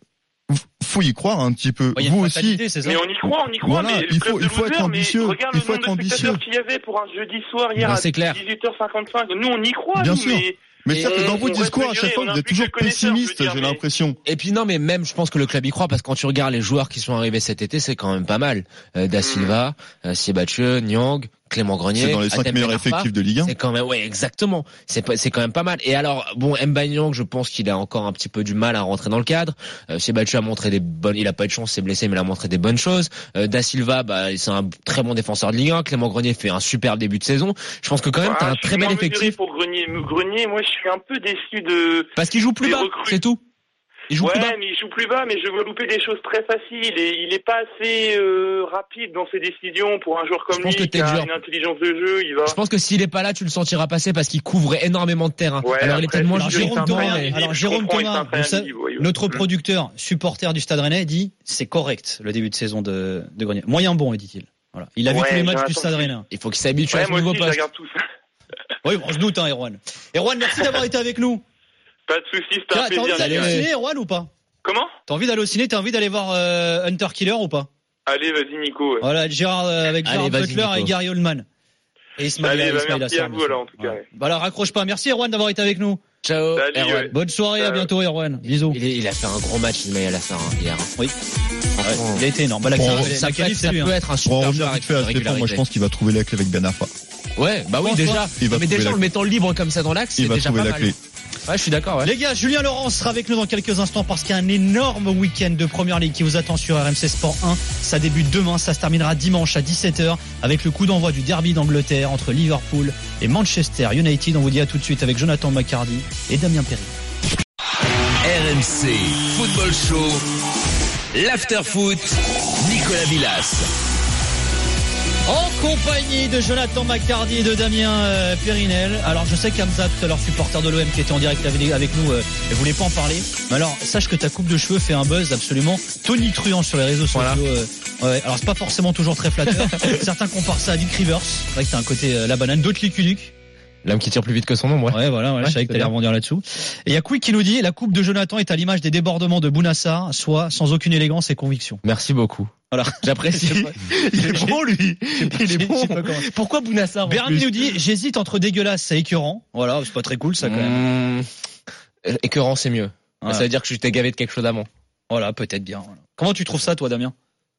faut y croire un petit peu. Ouais, vous aussi. Mais on y croit, on y croit. Voilà, mais il faut, il faut loser, être ambitieux. Il faut être ambitieux. Qu'il y avait pour un jeudi soir hier non, à c'est clair. dix-huit heures cinquante-cinq. Nous, on y croit. Bien nous, sûr. Mais... Mais c'est que dans vos on discours, à chaque fois, vous êtes toujours pessimiste, j'ai mais... l'impression. Et puis non, mais même, je pense que le club y croit, parce que quand tu regardes les joueurs qui sont arrivés cet été, c'est quand même pas mal. Euh, Da Silva, mmh. euh, Siebatcheux, Niang, Clément Grenier. C'est dans les cinq Adem meilleurs Ben Arfa, effectifs de Ligue un. C'est quand même, ouais, exactement. C'est pas, c'est quand même pas mal. Et alors, bon, Mbaye Niang, je pense qu'il a encore un petit peu du mal à rentrer dans le cadre. Euh, Sébastien a montré des bonnes, il a pas eu de chance, s'est blessé, mais il a montré des bonnes choses. Euh, Da Silva, bah, c'est un très bon défenseur de Ligue un. Clément Grenier fait un super début de saison. Je pense que quand même, Ah, t'as un je très suis bel moins mesuré effectif. pour Grenier. Grenier, moi, je suis un peu déçu de. Parce qu'il joue plus des bas, recrues. c'est tout. Il joue ouais, plus bas. mais il joue plus bas, mais je vois louper des choses très faciles et il est pas assez euh, rapide dans ses décisions pour un joueur comme Je pense lui que t'es qui a dur. une intelligence de jeu. Il va. Je pense que s'il est pas là, tu le sentiras passer parce qu'il couvre énormément de terrain. Ouais, alors il est après, peut-être moins c'est Alors, joué Jérôme que Thomas, Thomas, mais- alors je Jérôme comprends, il Thomas, est vous savez, invisible, oui. notre Mm. producteur, supporter du Stade Rennais, dit c'est correct le début de saison de, de Grenier. Moyen bon, dit-il. Voilà. Il a vu Ouais, tous les j'ai matchs du l'impression Stade que- Rennais. Il faut qu'il s'habitue Ouais, à ce moi nouveau aussi, je poste. regarde tout ça. Oui, on se doute, hein, Erwan. Erwan, merci d'avoir été avec nous. Pas de soucis, c'était T'as un t'as envie plaisir. d'aller les au gars. ciné, Erwan, ou pas? Comment? T'as envie d'aller au ciné, t'as envie d'aller voir euh, Hunter Killer ou pas? Allez, vas-y, Nico. ouais. Voilà, Gérard euh, avec Allez, Gérard vas-y, Butler Nico. et Gary Oldman. Et Ismail, Allez, bah, Ismail merci Assar, à vous, bien sûr. alors, en tout cas, Ouais. ouais. Voilà, raccroche pas. Merci Erwan d'avoir été avec nous. Ciao, Salut, Erwan. ouais. Bonne soirée, à Ciao. bientôt Erwan. Bisous. Il, est- il a fait un gros match, Ismail Assar, hein, hier. Oui. Franchement, Il a été énorme. Bah, la, Bon, la, ça la peut qualif, être, c'est ça lui. peut Hein. être un Pour en super revenir joueur vite avec fait à une Stéphane, moi je régularité. pense qu'il va trouver la clé avec Ben Arfa. Ouais, bah oui, Pense déjà. pas. Il va mais trouver déjà, la en le clé. mettant libre comme ça dans l'axe, c'est Il va déjà trouver pas la mal. clé. Ouais, je suis d'accord, ouais. Les gars, Julien Laurent sera avec nous dans quelques instants parce qu'il y a un énorme week-end de Première Ligue qui vous attend sur R M C Sport un. Ça débute demain, ça se terminera dimanche à dix-sept heures avec le coup d'envoi du derby d'Angleterre entre Liverpool et Manchester United. On vous dit à tout de suite avec Jonathan McCarty et Damien Perry. R M C Football Show, l'After Foot, Nicolas Villas. En compagnie de Jonathan McCarty et de Damien euh, Périnel. Alors je sais qu'Hamza, tout à l'heure supporter de l'O M qui était en direct avec, avec nous, euh, ne voulait pas en parler. Mais alors sache que ta coupe de cheveux fait un buzz absolument tonitruant sur les réseaux sociaux. Voilà. Euh, ouais. Alors c'est pas forcément toujours très flatteur. Certains comparent ça à Dick Rivers. C'est vrai que t'as un côté euh, la banane, d'autres Lick Luke. L'homme qui tire plus vite que son ombre, ouais. Ouais, voilà, voilà, Ouais, je savais que c'est t'allais bien. rebondir là-dessous. Et il y a Quick qui nous dit la coupe de Jonathan est à l'image des débordements de Bounassar, soit sans aucune élégance et conviction. Merci beaucoup. Voilà. J'apprécie. Il est bon, lui. Il est Je bon. sais pas comment. Pourquoi Bounassar? en Bernie plus nous dit j'hésite entre dégueulasse et écœurant. Voilà, c'est pas très cool ça quand même. Mmh. Écœurant, c'est mieux. Voilà. Ça veut dire que je t'ai gavé de quelque chose avant. Voilà, peut-être bien. Voilà. Comment tu trouves ça, toi, Damien?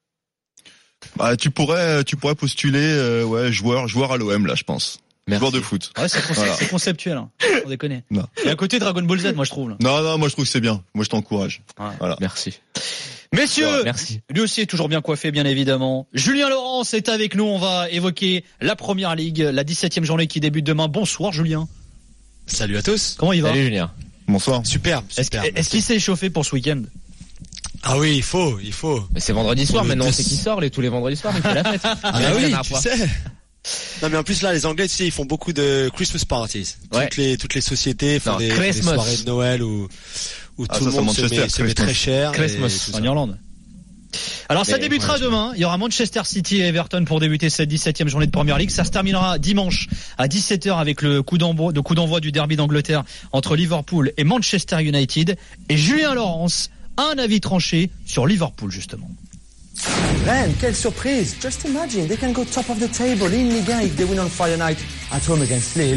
Bah, tu pourrais, tu pourrais postuler, euh, ouais, joueur, joueur à l'O M là, je pense. Merci. Joueur de foot. Ouais, c'est, conce- Voilà. c'est conceptuel. Hein. On déconne. Non. Et à côté Dragon Ball Z, moi je trouve. Là. Non, non, moi je trouve que c'est bien. Moi je t'encourage. Ouais. Voilà. Merci. Messieurs, Ouais, merci. lui aussi est toujours bien coiffé, bien évidemment. Julien Laurence est avec nous. On va évoquer la Première Ligue, la dix-septième journée qui débute demain. Bonsoir, Julien. Salut à tous. Comment il va? Salut, Julien. Bonsoir. Superbe, Est-ce, superbe. est-ce qu'il s'est échauffé pour ce week-end? Ah oui, il faut, il faut. Mais c'est vendredi soir, Pour le maintenant, on deux- sait qui sort les, tous les vendredis soirs, il fait la fête. Ah bah La oui, dernière tu fois. sais. Non mais en plus là, les Anglais, tu sais, ils font beaucoup de Christmas parties. Ouais. Toutes les toutes les sociétés font Non, des, des Christmas. soirées de Noël où où Ah, tout ça, le c'est monde se Manchester, met, se met Christmas. très cher. et Christmas. tout ça. En Irlande. Alors ça Mais, débutera ouais, je- demain. Il y aura Manchester City et Everton pour débuter cette dix-septième journée de Première Ligue. Ça se terminera dimanche à dix-sept heures avec le coup d'envoi, de coup d'envoi du derby d'Angleterre entre Liverpool et Manchester United. Et Julien Laurence a un avis tranché sur Liverpool justement. Man, quelle surprise! Just imagine, they can go top of the table in Ligue un if they win on Friday night at home against Lille.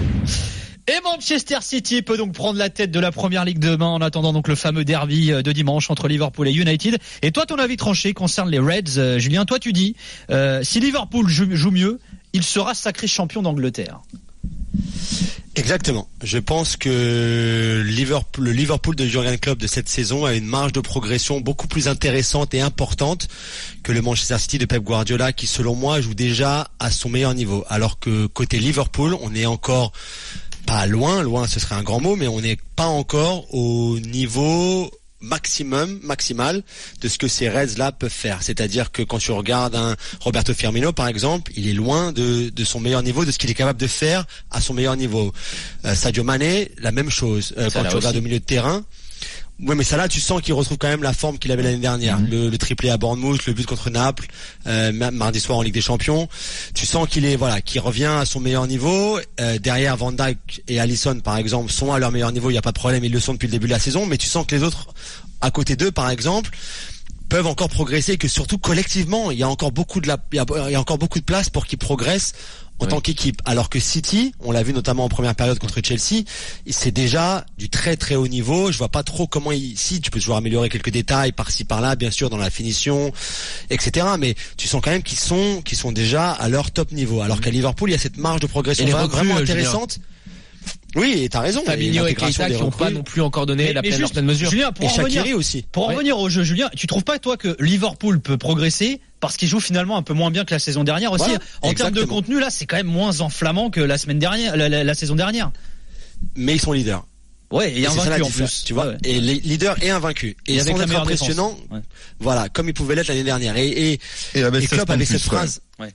Et Manchester City peut donc prendre la tête de la Première Ligue demain en attendant donc le fameux derby de dimanche entre Liverpool et United. Et toi, ton avis tranché concerne les Reds, euh, Julien. Toi, tu dis, euh, si Liverpool joue, joue mieux, il sera sacré champion d'Angleterre. Exactement. Je pense que Liverpool, le Liverpool de Jurgen Klopp de cette saison a une marge de progression beaucoup plus intéressante et importante que le Manchester City de Pep Guardiola qui, selon moi, joue déjà à son meilleur niveau. Alors que côté Liverpool, on est encore pas loin, loin ce serait un grand mot, mais on n'est pas encore au niveau maximum, maximal de ce que ces Reds là peuvent faire. C'est-à-dire que quand tu regardes un Roberto Firmino par exemple, il est loin de, de son meilleur niveau, de ce qu'il est capable de faire à son meilleur niveau. Euh, Sadio Mané, la même chose. Euh, quand tu regardes au milieu de terrain, ouais, mais ça là, tu sens qu'il retrouve quand même la forme qu'il avait l'année dernière. Mmh. Le, le triplé à Bournemouth, le but contre Naples, euh, mardi soir en Ligue des Champions. Tu sens qu'il est, voilà, qu'il revient à son meilleur niveau. Euh, derrière, Van Dijk et Alisson, par exemple, sont à leur meilleur niveau. Il n'y a pas de problème, ils le sont depuis le début de la saison. Mais tu sens que les autres, à côté d'eux, par exemple, peuvent encore progresser et que surtout collectivement, il y a encore beaucoup de la, il y a, il y a encore beaucoup de place pour qu'ils progressent en oui. tant qu'équipe. Alors que City, on l'a vu notamment en première période contre Chelsea, c'est déjà du très très haut niveau. Je vois pas trop comment il, si tu peux toujours améliorer quelques détails par-ci par-là, bien sûr, dans la finition, et cetera. Mais tu sens quand même qu'ils sont, qu'ils sont déjà à leur top niveau. Alors qu'à Liverpool, il y a cette marge de progression les vraiment recrues, intéressante. Oui, et t'as raison. Fabinho et Keita qui n'ont pas non plus encore donné mais, la mais pleine, juste, pleine mesure. Julien, pour et en revenir, Shaqiri aussi. pour en ouais. revenir au jeu, Julien, tu trouves pas toi que Liverpool peut progresser parce qu'il joue finalement un peu moins bien que la saison dernière aussi. Voilà, en exactement. termes de contenu, là, c'est quand même moins enflammant que la semaine dernière, la, la, la saison dernière. Mais ils sont leaders. Ouais, et Et c'est ça la invaincu en différence, plus. tu vois. Ouais, ouais. Et les leaders et invaincus. Et, Et ils avec sont la être meilleure impressionnants. défense. Ouais. Voilà, comme ils pouvaient l'être l'année dernière. Et, et, Et avec et seize Klopp points de avait plus, cette ouais. phrase. Ouais.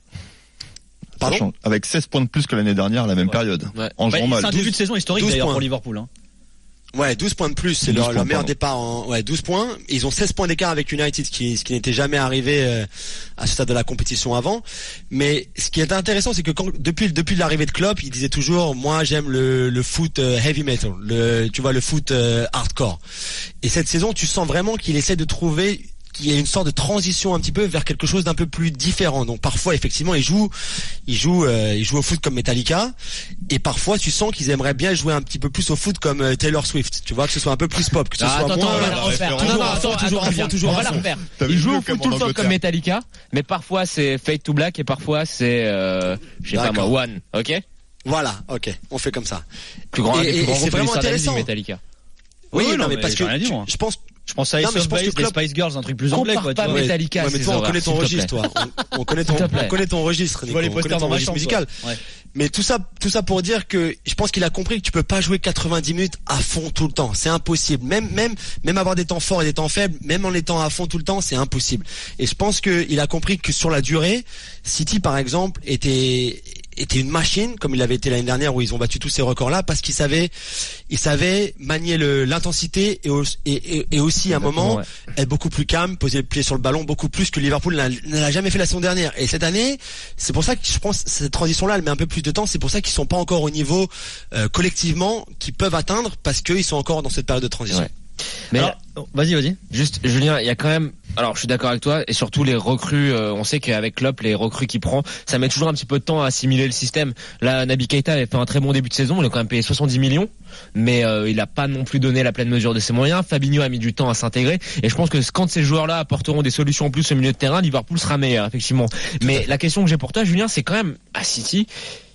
Pardon? Sachant, avec seize points de plus que l'année dernière à la même Ouais. période. Ouais. En Bah, jouant c'est mal. un début de saison historique douze d'ailleurs points. pour Liverpool. Hein. Ouais, douze points de plus, c'est douze leur, points, leur meilleur pardon. départ en, ouais, douze points. Ils ont seize points d'écart avec United, qui, ce qui n'était jamais arrivé euh, à ce stade de la compétition avant. Mais ce qui est intéressant, c'est que quand, depuis, depuis l'arrivée de Klopp, il disait toujours, moi, j'aime le, le foot euh, heavy metal, le, tu vois, le foot euh, hardcore. Et cette saison, tu sens vraiment qu'il essaie de trouver qu'il y a une sorte de transition un petit peu vers quelque chose d'un peu plus différent. Donc parfois effectivement ils jouent ils jouent euh, ils jouent au foot comme Metallica et parfois tu sens qu'ils aimeraient bien jouer un petit peu plus au foot comme euh, Taylor Swift. Tu vois, que ce soit un peu plus pop, que ce Ah, soit attends, moins attends, on va la refaire. toujours Non, non, à fond, attends, toujours à attends, fond, Julien, toujours on à va la fond. refaire. T'as Ils vu jouent mieux au foot comme tout le en temps Angleterre. comme Metallica, mais parfois c'est Fade to Black et parfois c'est euh, je sais pas moi, D'accord. One, ok? Voilà, ok, on fait comme ça. Plus grand, Et- un des et- plus grands et c'est groupes de vraiment l'histoire de la intéressant. musique, Metallica. Oui, Oui, non, non, mais mais parce j'ai que rien dit, tu- moi. je pense Je pense à Non, Ace mais je of pense Base, que des Klopp- Spice Girls, un truc plus anglais, Compare quoi. tu pas vois. Metallica, Ouais, mais ces toi, on horreurs, connaît ton s'il te registre, plaît. toi. On, on connaît ton, S'il te plaît. on connaît ton registre, Je Nico. vois les On connaît posters ton dans ma registre chambre. musical. quoi. Ouais. Mais tout ça, tout ça pour dire que je pense qu'il a compris que tu peux pas jouer quatre-vingt-dix minutes à fond tout le temps. C'est impossible. Même, même, même avoir des temps forts et des temps faibles, même en étant à fond tout le temps, c'est impossible. Et je pense qu'il a compris que sur la durée, City, par exemple, était, était une machine, comme il avait été l'année dernière où ils ont battu tous ces records-là, parce qu'il savait, il savait manier le, l'intensité et, au- et, et, et aussi à un moment ouais. être beaucoup plus calme, poser le pied sur le ballon beaucoup plus que Liverpool n'a- ne l'a jamais fait la saison dernière. Et cette année, c'est pour ça que je pense que cette transition-là, elle met un peu plus de temps. C'est pour ça qu'ils sont pas encore au niveau euh, collectivement qu'ils peuvent atteindre parce qu'ils sont encore dans cette période de transition. Ouais. Mais Alors, vas-y, vas-y. juste, Julien, il y a quand même. Alors, je suis d'accord avec toi, et surtout les recrues. euh, on sait qu'avec Klopp, les recrues qu'il prend, ça met toujours un petit peu de temps à assimiler le système. Là, Naby Keita avait fait un très bon début de saison. Il a quand même payé soixante-dix millions, mais euh, il a pas non plus donné la pleine mesure de ses moyens. Fabinho a mis du temps à s'intégrer, et je pense que quand ces joueurs-là apporteront des solutions en plus au milieu de terrain, Liverpool sera meilleur, effectivement. Mais la question que j'ai pour toi, Julien, c'est quand même à City.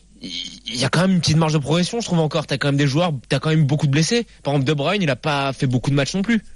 Il y a quand même une petite marge de progression, je trouve encore. T'as quand même des joueurs, t'as quand même beaucoup de blessés. Par exemple, De Bruyne, il a pas fait beaucoup de matchs non plus.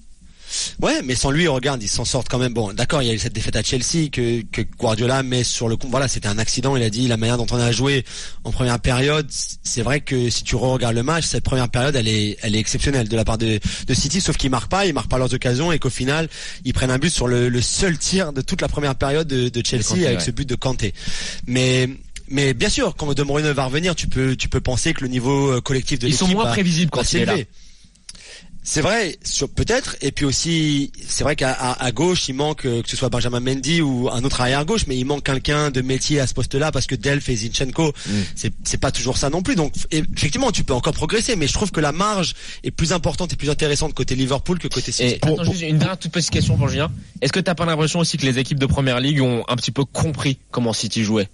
Ouais, mais sans lui, regarde, ils s'en sortent quand même. Bon, d'accord, il y a eu cette défaite à Chelsea que, que Guardiola met sur le compte. Voilà, c'était un accident. Il a dit la manière dont on a joué en première période. C'est vrai que si tu re-regardes le match, cette première période, elle est, elle est exceptionnelle de la part de, de City. Sauf qu'ils marquent pas, ils marquent pas leurs occasions et qu'au final, ils prennent un but sur le, le seul tir de toute la première période de, de Chelsea Kanté, avec ouais. ce but de Kanté. Mais mais bien sûr, quand De Bruyne va revenir, tu peux tu peux penser que le niveau euh, collectif de Ils l'équipe sont moins va- prévisibles va quand il est là. s'élever. C'est vrai, sur- peut-être. Et puis aussi, c'est vrai qu'à à, à gauche, il manque euh, que ce soit Benjamin Mendy ou un autre arrière gauche, mais il manque quelqu'un de métier à ce poste-là parce que Delph et Zinchenko, Mm. c'est c'est pas toujours ça non plus. Donc et- effectivement, tu peux encore progresser, mais je trouve que la marge est plus importante et plus intéressante côté Liverpool que côté City. Et attends, juste une dernière toute petite question pour Julien. Est-ce que t'as pas l'impression aussi que les équipes de première ligue ont un petit peu compris comment City jouait?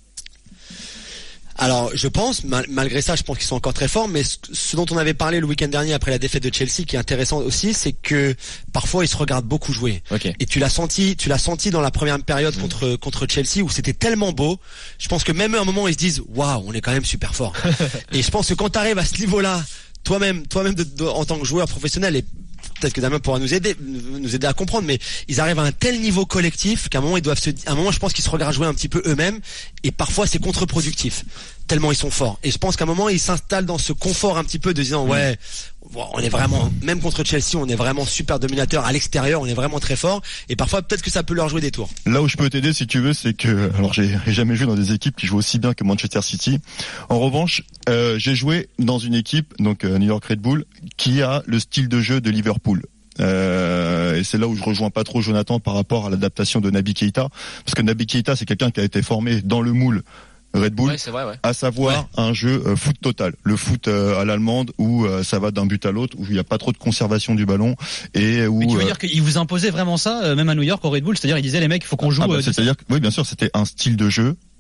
Alors, je pense, mal- malgré ça, je pense qu'ils sont encore très forts, mais ce, ce dont on avait parlé le week-end dernier après la défaite de Chelsea, qui est intéressant aussi, c'est que parfois ils se regardent beaucoup jouer. Ok. Et tu l'as senti, tu l'as senti dans la première période contre contre Chelsea où c'était tellement beau. Je pense que même eux, à un moment, ils se disent, waouh, on est quand même super fort. Et je pense que quand tu arrives à ce niveau-là, toi-même, toi-même de- de- en tant que joueur professionnel, et peut-être que Damien pourra nous aider, nous aider à comprendre, mais ils arrivent à un tel niveau collectif qu'à un moment ils doivent se, à un moment je pense qu'ils se regardent jouer un petit peu eux-mêmes et parfois c'est contre-productif tellement ils sont forts. Et je pense qu'à un moment ils s'installent dans ce confort un petit peu de disant ouais, on est vraiment, même contre Chelsea, on est vraiment super dominateur à l'extérieur, on est vraiment très fort et parfois peut-être que ça peut leur jouer des tours. Là où je peux t'aider si tu veux, c'est que alors j'ai jamais joué dans des équipes qui jouent aussi bien que Manchester City. En revanche, euh, j'ai joué dans une équipe, donc euh, New York Red Bull, qui a le style de jeu de Liverpool. Euh, et c'est là où je rejoins pas trop Jonathan par rapport à l'adaptation de Naby Keita, parce que Naby Keita c'est quelqu'un qui a été formé dans le moule Red Bull, Ouais, c'est vrai, ouais. à savoir Ouais. un jeu euh, foot total, le foot euh, à l'allemande où euh, ça va d'un but à l'autre, où il n'y a pas trop de conservation du ballon et où. Mais tu veux euh, dire qu'il vous imposait vraiment ça, euh, même à New York, au Red Bull, c'est-à-dire il disait les mecs, il faut qu'on joue. ah bah, euh, c'est-à-dire que oui, bien sûr, c'était un style de jeu.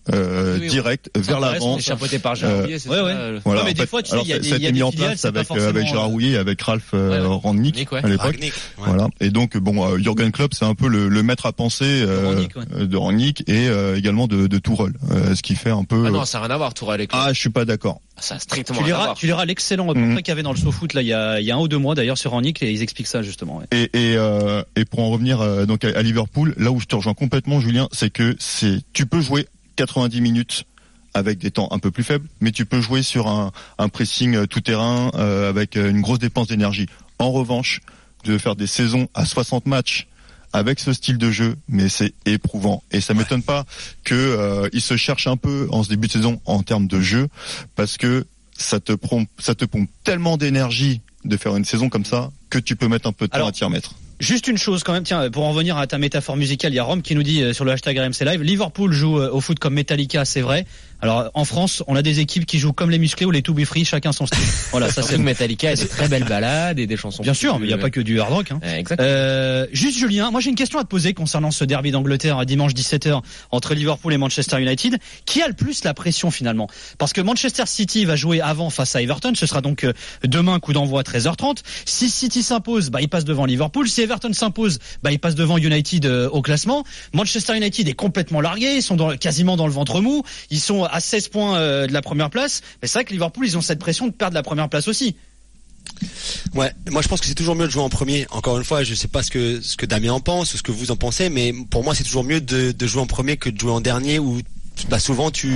euh, oui, direct oui. vers l'avant. Chapeauté par Gérard Rouillet, c'est ouais, ça. ouais. le- Voilà, Ouais, mais en des fait, fois, tu sais, alors, il y a ça des- a il y a été mis des en filiales, place c'est pas avec, forcément, avec Gérard euh, Rouillet et avec Ralph euh, Ouais, ouais. Rangnick Rangnick, ouais. à l'époque. Ragnick, ouais. Voilà. Et donc bon, euh, Jürgen Klopp, c'est un peu le, le maître à penser euh, Rangnick, ouais. euh, de Rangnick et euh, également de, de Tourelle, euh, ce qui fait un peu. Ah non, ça n'a rien à voir, Tourelle et Klopp. Ah, je suis pas d'accord. Ça a strictement Tu rien à liras, voir. tu liras l'excellent reportage Mhm. qu'il y avait dans le SoFoot là il y a, il y a un ou deux mois d'ailleurs sur Rangnick et ils expliquent ça justement. Ouais. Et et, euh, et pour en revenir euh, donc à, à Liverpool, là où je te rejoins complètement, Julien, c'est que c'est tu peux jouer quatre-vingt-dix minutes avec des temps un peu plus faibles, mais tu peux jouer sur un, un pressing tout terrain euh, avec une grosse dépense d'énergie. En revanche, de faire des saisons à soixante matchs avec ce style de jeu, mais c'est éprouvant. Et ça m'étonne pas que euh, il se cherche un peu en ce début de saison en termes de jeu, parce que ça te pompe, ça te pompe tellement d'énergie de faire une saison comme ça que tu peux mettre un peu de temps Alors, à t'y remettre. Juste une chose quand même, tiens, pour en revenir à ta métaphore musicale, il y a Rome qui nous dit euh, sur le hashtag R M C Live, Liverpool joue euh, au foot comme Metallica, c'est vrai. Alors en France, on a des équipes qui jouent comme les Musclés ou les To Be Free, chacun son style. Voilà, ça c'est Surtout que Metallica, c'est très belles balades et des chansons. bien sûr, plus- mais il n'y a pas que du hard rock. Hein. Ouais, exactement. Euh, juste Julien, moi j'ai une question à te poser concernant ce derby d'Angleterre dimanche dix-sept heures entre Liverpool et Manchester United. Qui a le plus la pression finalement? Parce que Manchester City va jouer avant face à Everton, ce sera donc euh, demain coup d'envoi à treize heures trente. Si City s'impose, bah il passe devant Liverpool. Si Everton s'impose, bah il passe devant United euh, au classement. Manchester United est complètement largué, ils sont dans, quasiment dans le ventre mou, ils sont à seize points euh, de la première place. Mais c'est vrai que Liverpool, ils ont cette pression de perdre la première place aussi. Ouais, moi je pense que c'est toujours mieux de jouer en premier. Encore une fois, je sais pas ce que ce que Damien en pense ou ce que vous en pensez, mais pour moi c'est toujours mieux de, de jouer en premier que de jouer en dernier où bah souvent tu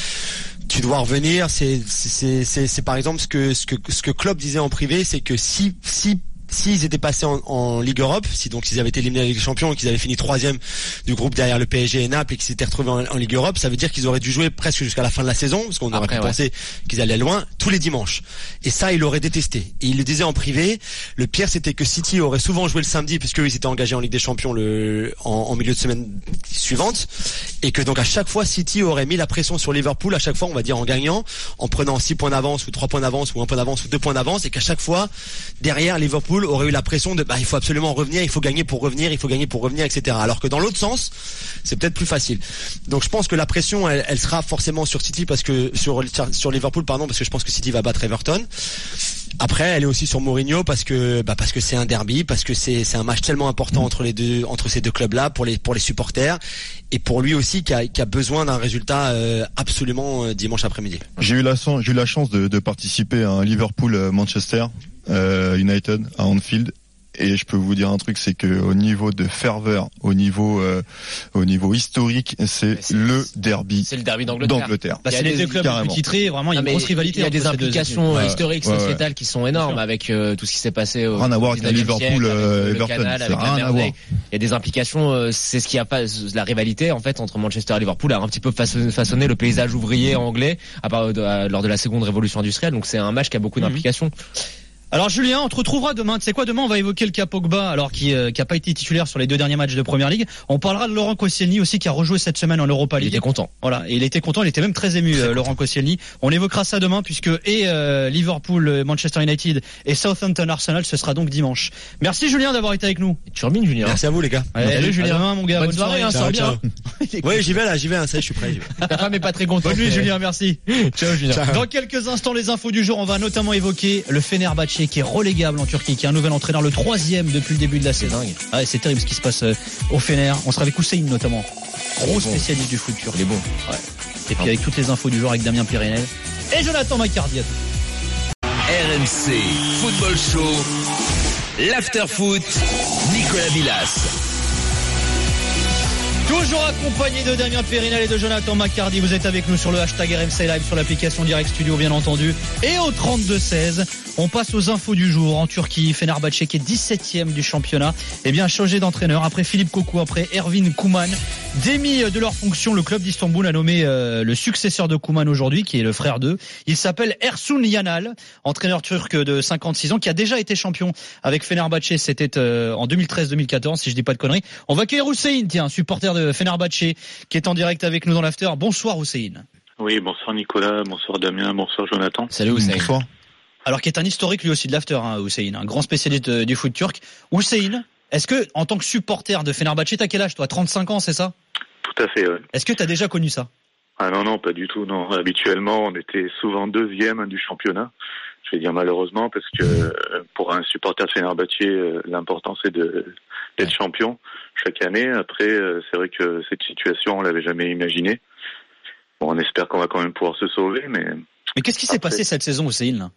tu dois revenir. C'est c'est c'est c'est par exemple ce que ce que ce que Klopp disait en privé, c'est que si si s'ils étaient passés en, en Ligue Europe, si donc ils avaient été éliminés de la Ligue des Champions et qu'ils avaient fini troisième du groupe derrière le P S G et Naples et qu'ils s'étaient retrouvés en, en Ligue Europe, ça veut dire qu'ils auraient dû jouer presque jusqu'à la fin de la saison, parce qu'on aurait Après, pu ouais. penser qu'ils allaient loin, tous les dimanches. Et ça, il aurait détesté. Et il le disait en privé. Le pire, c'était que City aurait souvent joué le samedi, puisque eux, ils étaient engagés en Ligue des Champions le en, en milieu de semaine suivante, et que donc à chaque fois, City aurait mis la pression sur Liverpool, à chaque fois, on va dire en gagnant, en prenant six points d'avance ou trois points d'avance ou un point d'avance ou deux points d'avance, et qu'à chaque fois, derrière, Liverpool aurait eu la pression de bah, il faut absolument revenir, il faut gagner pour revenir, il faut gagner pour revenir, et cetera. Alors que dans l'autre sens, c'est peut-être plus facile. Donc je pense que la pression, elle, elle sera forcément sur City parce que sur sur Liverpool, pardon, parce que je pense que City va battre Everton. Après, elle est aussi sur Mourinho parce que bah parce que c'est un derby, parce que c'est c'est un match tellement important entre les deux entre ces deux clubs-là pour les pour les supporters et pour lui aussi qui a qui a besoin d'un résultat euh, absolument euh, dimanche après-midi. J'ai eu la chance, j'ai eu la chance de, de participer à un Liverpool-Manchester euh, United à Anfield. Et je peux vous dire un truc, c'est que au niveau de ferveur, au niveau euh, au niveau historique, c'est, c'est le derby. C'est le derby d'Angleterre. d'Angleterre. Bah, c'est les deux clubs les plus titrés, vraiment il y a une grosse rivalité. Il y a des implications Ouais, historiques, ouais, sociétales ouais. qui sont énormes avec euh, tout ce qui s'est passé au Rien à voir avec dix-neuvième Liverpool, siècle, euh, avec le Everton, canal, ça avec a la rien à Mersey. voir. Il y a des implications, euh, c'est ce qui a pas la rivalité en fait entre Manchester et Liverpool a un petit peu façonné, façonné le paysage ouvrier anglais à part, de, à, lors de la seconde révolution industrielle. Donc c'est un match qui a beaucoup d'implications. Alors Julien, on te retrouvera demain. Tu sais quoi, demain on va évoquer le cas Pogba, alors qui euh, qui a pas été titulaire sur les deux derniers matchs de Première Ligue. On parlera de Laurent Koscielny aussi qui a rejoué cette semaine en Europa League. Il était content. Voilà, et il était content, il était même très ému, euh, Laurent Koscielny. On évoquera ça demain puisque et euh, Liverpool, euh, Manchester United et Southampton Arsenal, ce sera donc dimanche. Merci Julien d'avoir été avec nous. Tu remines Julien. Merci à vous les gars. Allez, Salut, à Julien. demain, mon gars. Bonne Bonne, soirée, hein, Ciao, sors bien. ciao. Oui, j'y vais là, j'y vais, hein, ça y est, je suis prêt. J'y vais. Ta femme est pas très contente. Bonne nuit Julien, merci. Ciao Julien. Ciao. Dans quelques instants, les infos du jour, on va notamment évoquer le Fenerbahçe qui est relégable en Turquie, qui a un nouvel entraîneur, le troisième depuis le début de la saison. Ah, et c'est terrible ce qui se passe euh, au Fener. On sera avec Hussein notamment, gros spécialiste du foot turc. Il est bon. Ouais. Et puis avec toutes les infos du jour avec Damien Périnel et Jonathan Macardi. R M C Football Show, l'after-foot, Nicolas Villas. Toujours accompagné de Damien Périnel et de Jonathan Macardi. Vous êtes avec nous sur le hashtag R M C Live, sur l'application Direct Studio bien entendu. Et au trente-deux seize, on passe aux infos du jour. En Turquie, Fenerbahçe qui est dix-septième du championnat, eh bien changé d'entraîneur. Après Philippe Koku, après Ervin Koeman, démis de leur fonction, le club d'Istanbul a nommé euh, le successeur de Koeman aujourd'hui, qui est le frère d'eux. Il s'appelle Ersun Yanal, entraîneur turc de cinquante-six ans, qui a déjà été champion avec Fenerbahçe. C'était euh, en deux mille treize deux mille quatorze, si je dis pas de conneries. On va accueillir Hussein, tiens, supporter de Fenerbahçe, qui est en direct avec nous dans l'after. Bonsoir Hussein. Oui, bonsoir Nicolas, bonsoir Damien, bonsoir Jonathan. Salut Hussein. Bonsoir. Alors qui est un historique lui aussi de l'after, hein, Hussein, un grand spécialiste euh, du foot turc. Hussein, est-ce que en tant que supporter de Fenerbahçe, t'as quel âge toi? trente-cinq ans, c'est ça? Tout à fait, ouais. Est-ce que t'as déjà connu ça? Ah non, non, pas du tout. Non, habituellement, on était souvent deuxième du championnat. Je vais dire malheureusement parce que pour un supporter de Fenerbahçe, l'important c'est de d'être champion chaque année. Après, c'est vrai que cette situation, on l'avait jamais imaginée. Bon, on espère qu'on va quand même pouvoir se sauver, mais. Mais qu'est-ce qui s'est Après... passé cette saison, Hussein?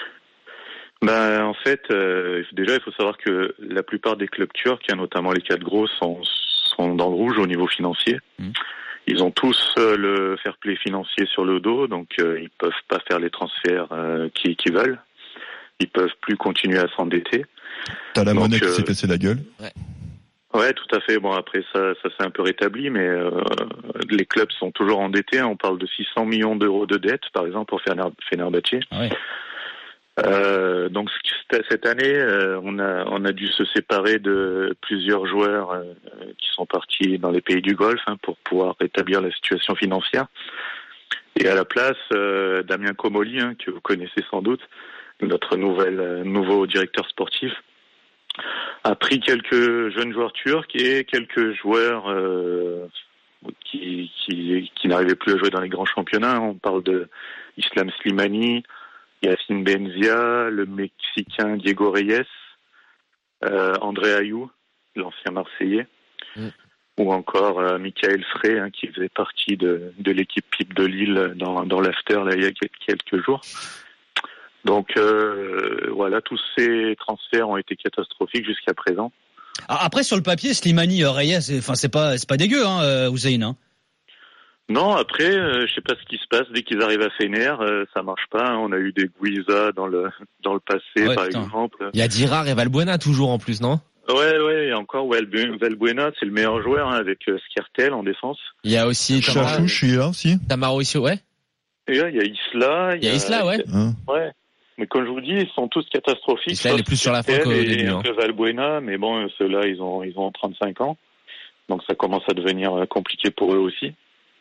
Ben, en fait, euh, déjà, il faut savoir que la plupart des clubs turcs, notamment les quatre gros, sont sont dans le rouge au niveau financier. Mmh. Ils ont tous euh, le fair play financier sur le dos, donc euh, ils peuvent pas faire les transferts euh, qu'ils, qu'ils veulent. Ils peuvent plus continuer à s'endetter. T'as la donc, monnaie qui euh, s'est cassé la gueule. Ouais. Ouais, tout à fait. Bon, après ça, ça s'est un peu rétabli, mais euh, les clubs sont toujours endettés. On parle de six cents millions d'euros de dettes, par exemple, pour Fenerbahçe. Ouais. Euh, donc cette année, euh, on a on a dû se séparer de plusieurs joueurs euh, qui sont partis dans les pays du Golfe hein, pour pouvoir rétablir la situation financière. Et à la place, euh, Damien Comolli, hein, que vous connaissez sans doute, notre nouvelle euh, nouveau directeur sportif, a pris quelques jeunes joueurs turcs et quelques joueurs euh, qui, qui qui n'arrivaient plus à jouer dans les grands championnats. On parle de Islam Slimani, Yacine Benzia, le Mexicain Diego Reyes, euh, André Ayou, l'ancien Marseillais, mm. ou encore euh, Michael Frey, hein, qui faisait partie de, de l'équipe Pipe de Lille dans, dans l'after là, il y a quelques jours. Donc euh, voilà, tous ces transferts ont été catastrophiques jusqu'à présent. Après, sur le papier, Slimani, Reyes, enfin c'est pas c'est pas dégueu, hein, Hussein. Hein. Non, après, euh, je sais pas ce qui se passe dès qu'ils arrivent à Fener, euh, ça marche pas. On a eu des Guiza dans le dans le passé, ouais, par putain. exemple. Il y a Dirar et Valbuena toujours en plus, non? Ouais, ouais, et encore Valbuena, c'est le meilleur joueur hein, avec euh, Skertel en défense. Il y a aussi Chachouche, il est là aussi. Tamaro aussi, ouais. Et là, il y a Isla. Il y a Isla, ouais. Hein. Ouais. Mais comme je vous dis, ils sont tous catastrophiques. Isla, il est plus sur la fin qu'au début. Un peu Valbuena, mais bon, ceux-là, ils ont ils ont trente-cinq ans, donc ça commence à devenir compliqué pour eux aussi.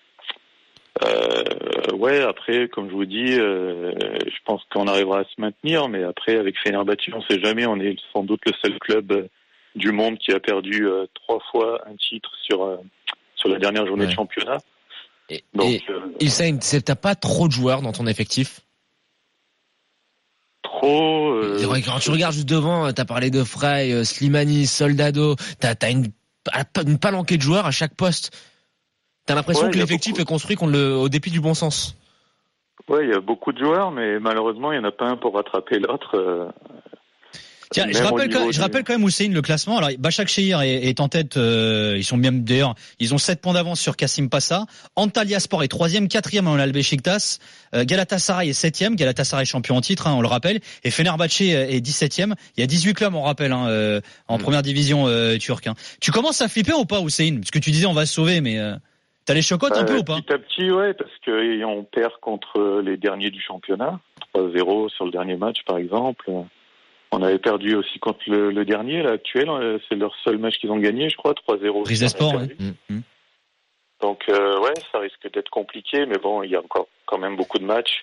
Euh, ouais, après, comme je vous dis, euh, je pense qu'on arrivera à se maintenir, mais après, avec Fenerbahçe, on sait jamais. On est sans doute le seul club euh, du monde qui a perdu euh, trois fois un titre sur euh, sur la dernière journée ouais. de championnat. Et, Donc, et euh, Hussein, t'as pas trop de joueurs dans ton effectif? Trop. Euh, Quand tu regardes juste devant, t'as parlé de Frey, euh, Slimani, Soldado. T'as, t'as une, une palanquée de joueurs à chaque poste. T'as l'impression ouais, que l'effectif beaucoup... est construit qu'on le, au dépit du bon sens. Ouais, il y a beaucoup de joueurs, mais malheureusement, il n'y en a pas un pour rattraper l'autre. Euh... Tiens, je rappelle, quand, du... je rappelle quand même, Hussein, le classement. Alors, Başakşehir est, est en tête. Euh, ils sont bien, d'ailleurs, ils ont sept points d'avance sur Kasım Pasa. Antalyaspor est troisième, quatrième en Al Beşiktaş. Euh, Galatasaray est septième. Galatasaray champion en titre, hein, on le rappelle. Et Fenerbahçe est dix-septième. Il y a dix-huit clubs, on rappelle, hein, euh, en mmh. première division euh, turque. Hein. Tu commences à flipper ou pas, Hussein? Parce que tu disais on va se sauver, mais euh, t'as les chocottes euh, un peu ou pas? Petit à petit, ouais, parce que on perd contre les derniers du championnat. trois zéro sur le dernier match, par exemple. On avait perdu aussi contre le, le dernier, l'actuel. C'est leur seul match qu'ils ont gagné, je crois, trois zéro. Rizespor, ouais. Mmh. Donc, euh, ouais, ça risque d'être compliqué, mais bon, il y a encore quand même beaucoup de matchs.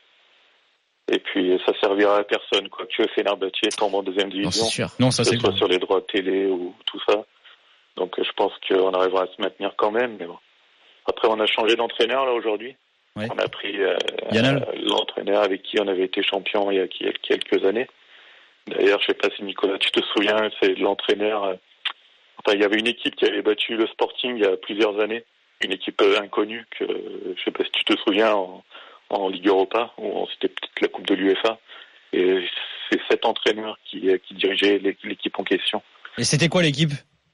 Et puis, ça servira à personne, quoi. Tu veux Fenerbahçe tombe en deuxième division. Non, c'est sûr. Non, ça, que c'est ce soit clair. sur les droits de télé ou tout ça. Donc, je pense qu'on arrivera à se maintenir quand même, mais bon. Après, on a changé d'entraîneur, là, aujourd'hui. Ouais. On a pris euh, euh, l'entraîneur avec qui on avait été champion il y a quelques années. D'ailleurs, je sais pas si Nicolas, tu te souviens, c'est l'entraîneur. Euh, enfin, il y avait une équipe qui avait battu le Sporting il y a plusieurs années, une équipe euh, inconnue que euh, je sais pas si tu te souviens en, en Ligue Europa, ou c'était peut-être la Coupe de l'UEFA. Et c'est cet entraîneur qui, qui dirigeait l'équipe en question. Et c'était quoi l'équipe?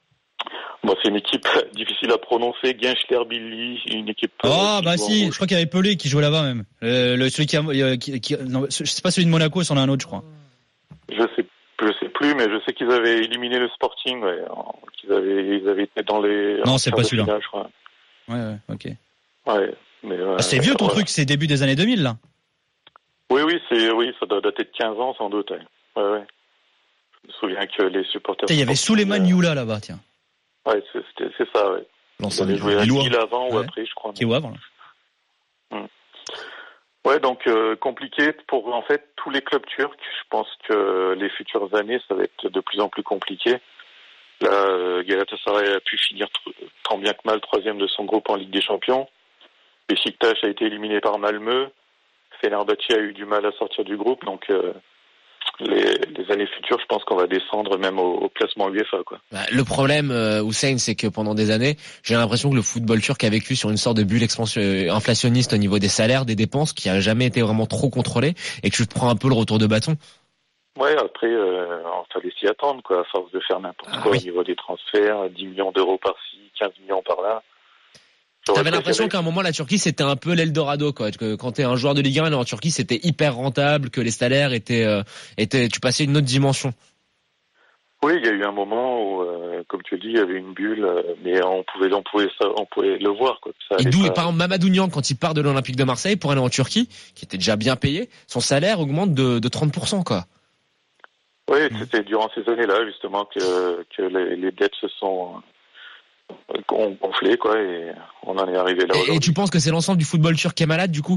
Bon, c'est une équipe difficile à prononcer, Gençlerbirliği, une équipe. Ah, euh, bah si, je crois qu'il y avait Pelé qui jouait là-bas même. Euh, le celui qui a, qui, qui non, c'est pas celui de Monaco, c'en a un autre, je crois. Je sais, je sais plus, mais je sais qu'ils avaient éliminé le Sporting, ouais, qu'ils avaient, ils avaient été dans les. Non, c'est pas celui-là. Finale, je crois. Ouais, ouais, ok. Ouais, mais. Euh, ah, c'est vieux ton voilà. truc, c'est début des années deux mille là. Oui, oui, c'est, oui, ça doit dater de quinze ans sans doute. Ouais, ouais. ouais. Je me souviens que les supporters. Il y avait Souleymane Youla là-bas, tiens. Ouais, c'est, c'est, c'est ça, ouais. L'ancien il avait joué à Lille avant ouais. ou après, je crois. Qui ou avant. Hum. Ouais, donc euh, compliqué pour en fait tous les clubs turcs. Je pense que les futures années, ça va être de plus en plus compliqué. Là, euh, Galatasaray a pu finir tant bien que mal troisième de son groupe en Ligue des Champions. Beşiktaş a été éliminé par Malmö. Fenerbahçe a eu du mal à sortir du groupe, donc euh, les, les années futures, je pense qu'on va descendre même au, au classement UEFA, quoi. Bah, le problème, euh, Hussein, c'est que pendant des années, j'ai l'impression que le football turc a vécu sur une sorte de bulle expansion, euh, inflationniste au niveau des salaires, des dépenses, qui a jamais été vraiment trop contrôlée, et que tu te prends un peu le retour de bâton. Ouais, après, euh, il fallait s'y attendre, quoi, à force de faire n'importe Ah, quoi oui. au niveau des transferts, dix millions d'euros par-ci, quinze millions par-là. T'avais l'impression qu'à un moment, la Turquie, c'était un peu l'Eldorado, quoi. Que quand t'es un joueur de Ligue un en Turquie, c'était hyper rentable, que les salaires étaient, euh, étaient, tu passais une autre dimension. Oui, il y a eu un moment où, euh, comme tu le dis, il y avait une bulle, euh, mais on pouvait, on pouvait, ça, on pouvait le voir, quoi. Ça Et allait d'où, pas- par exemple, Mamadou Niang, quand il part de l'Olympique de Marseille pour aller en Turquie, qui était déjà bien payé, son salaire augmente de, de trente pour cent, quoi. Oui, c'était durant ces années-là, justement, que, que les, les dettes se sont euh, gon- gonflées, quoi, et on en est arrivé là Et, et aujourd'hui. tu penses que c'est l'ensemble du football turc qui est malade, du coup?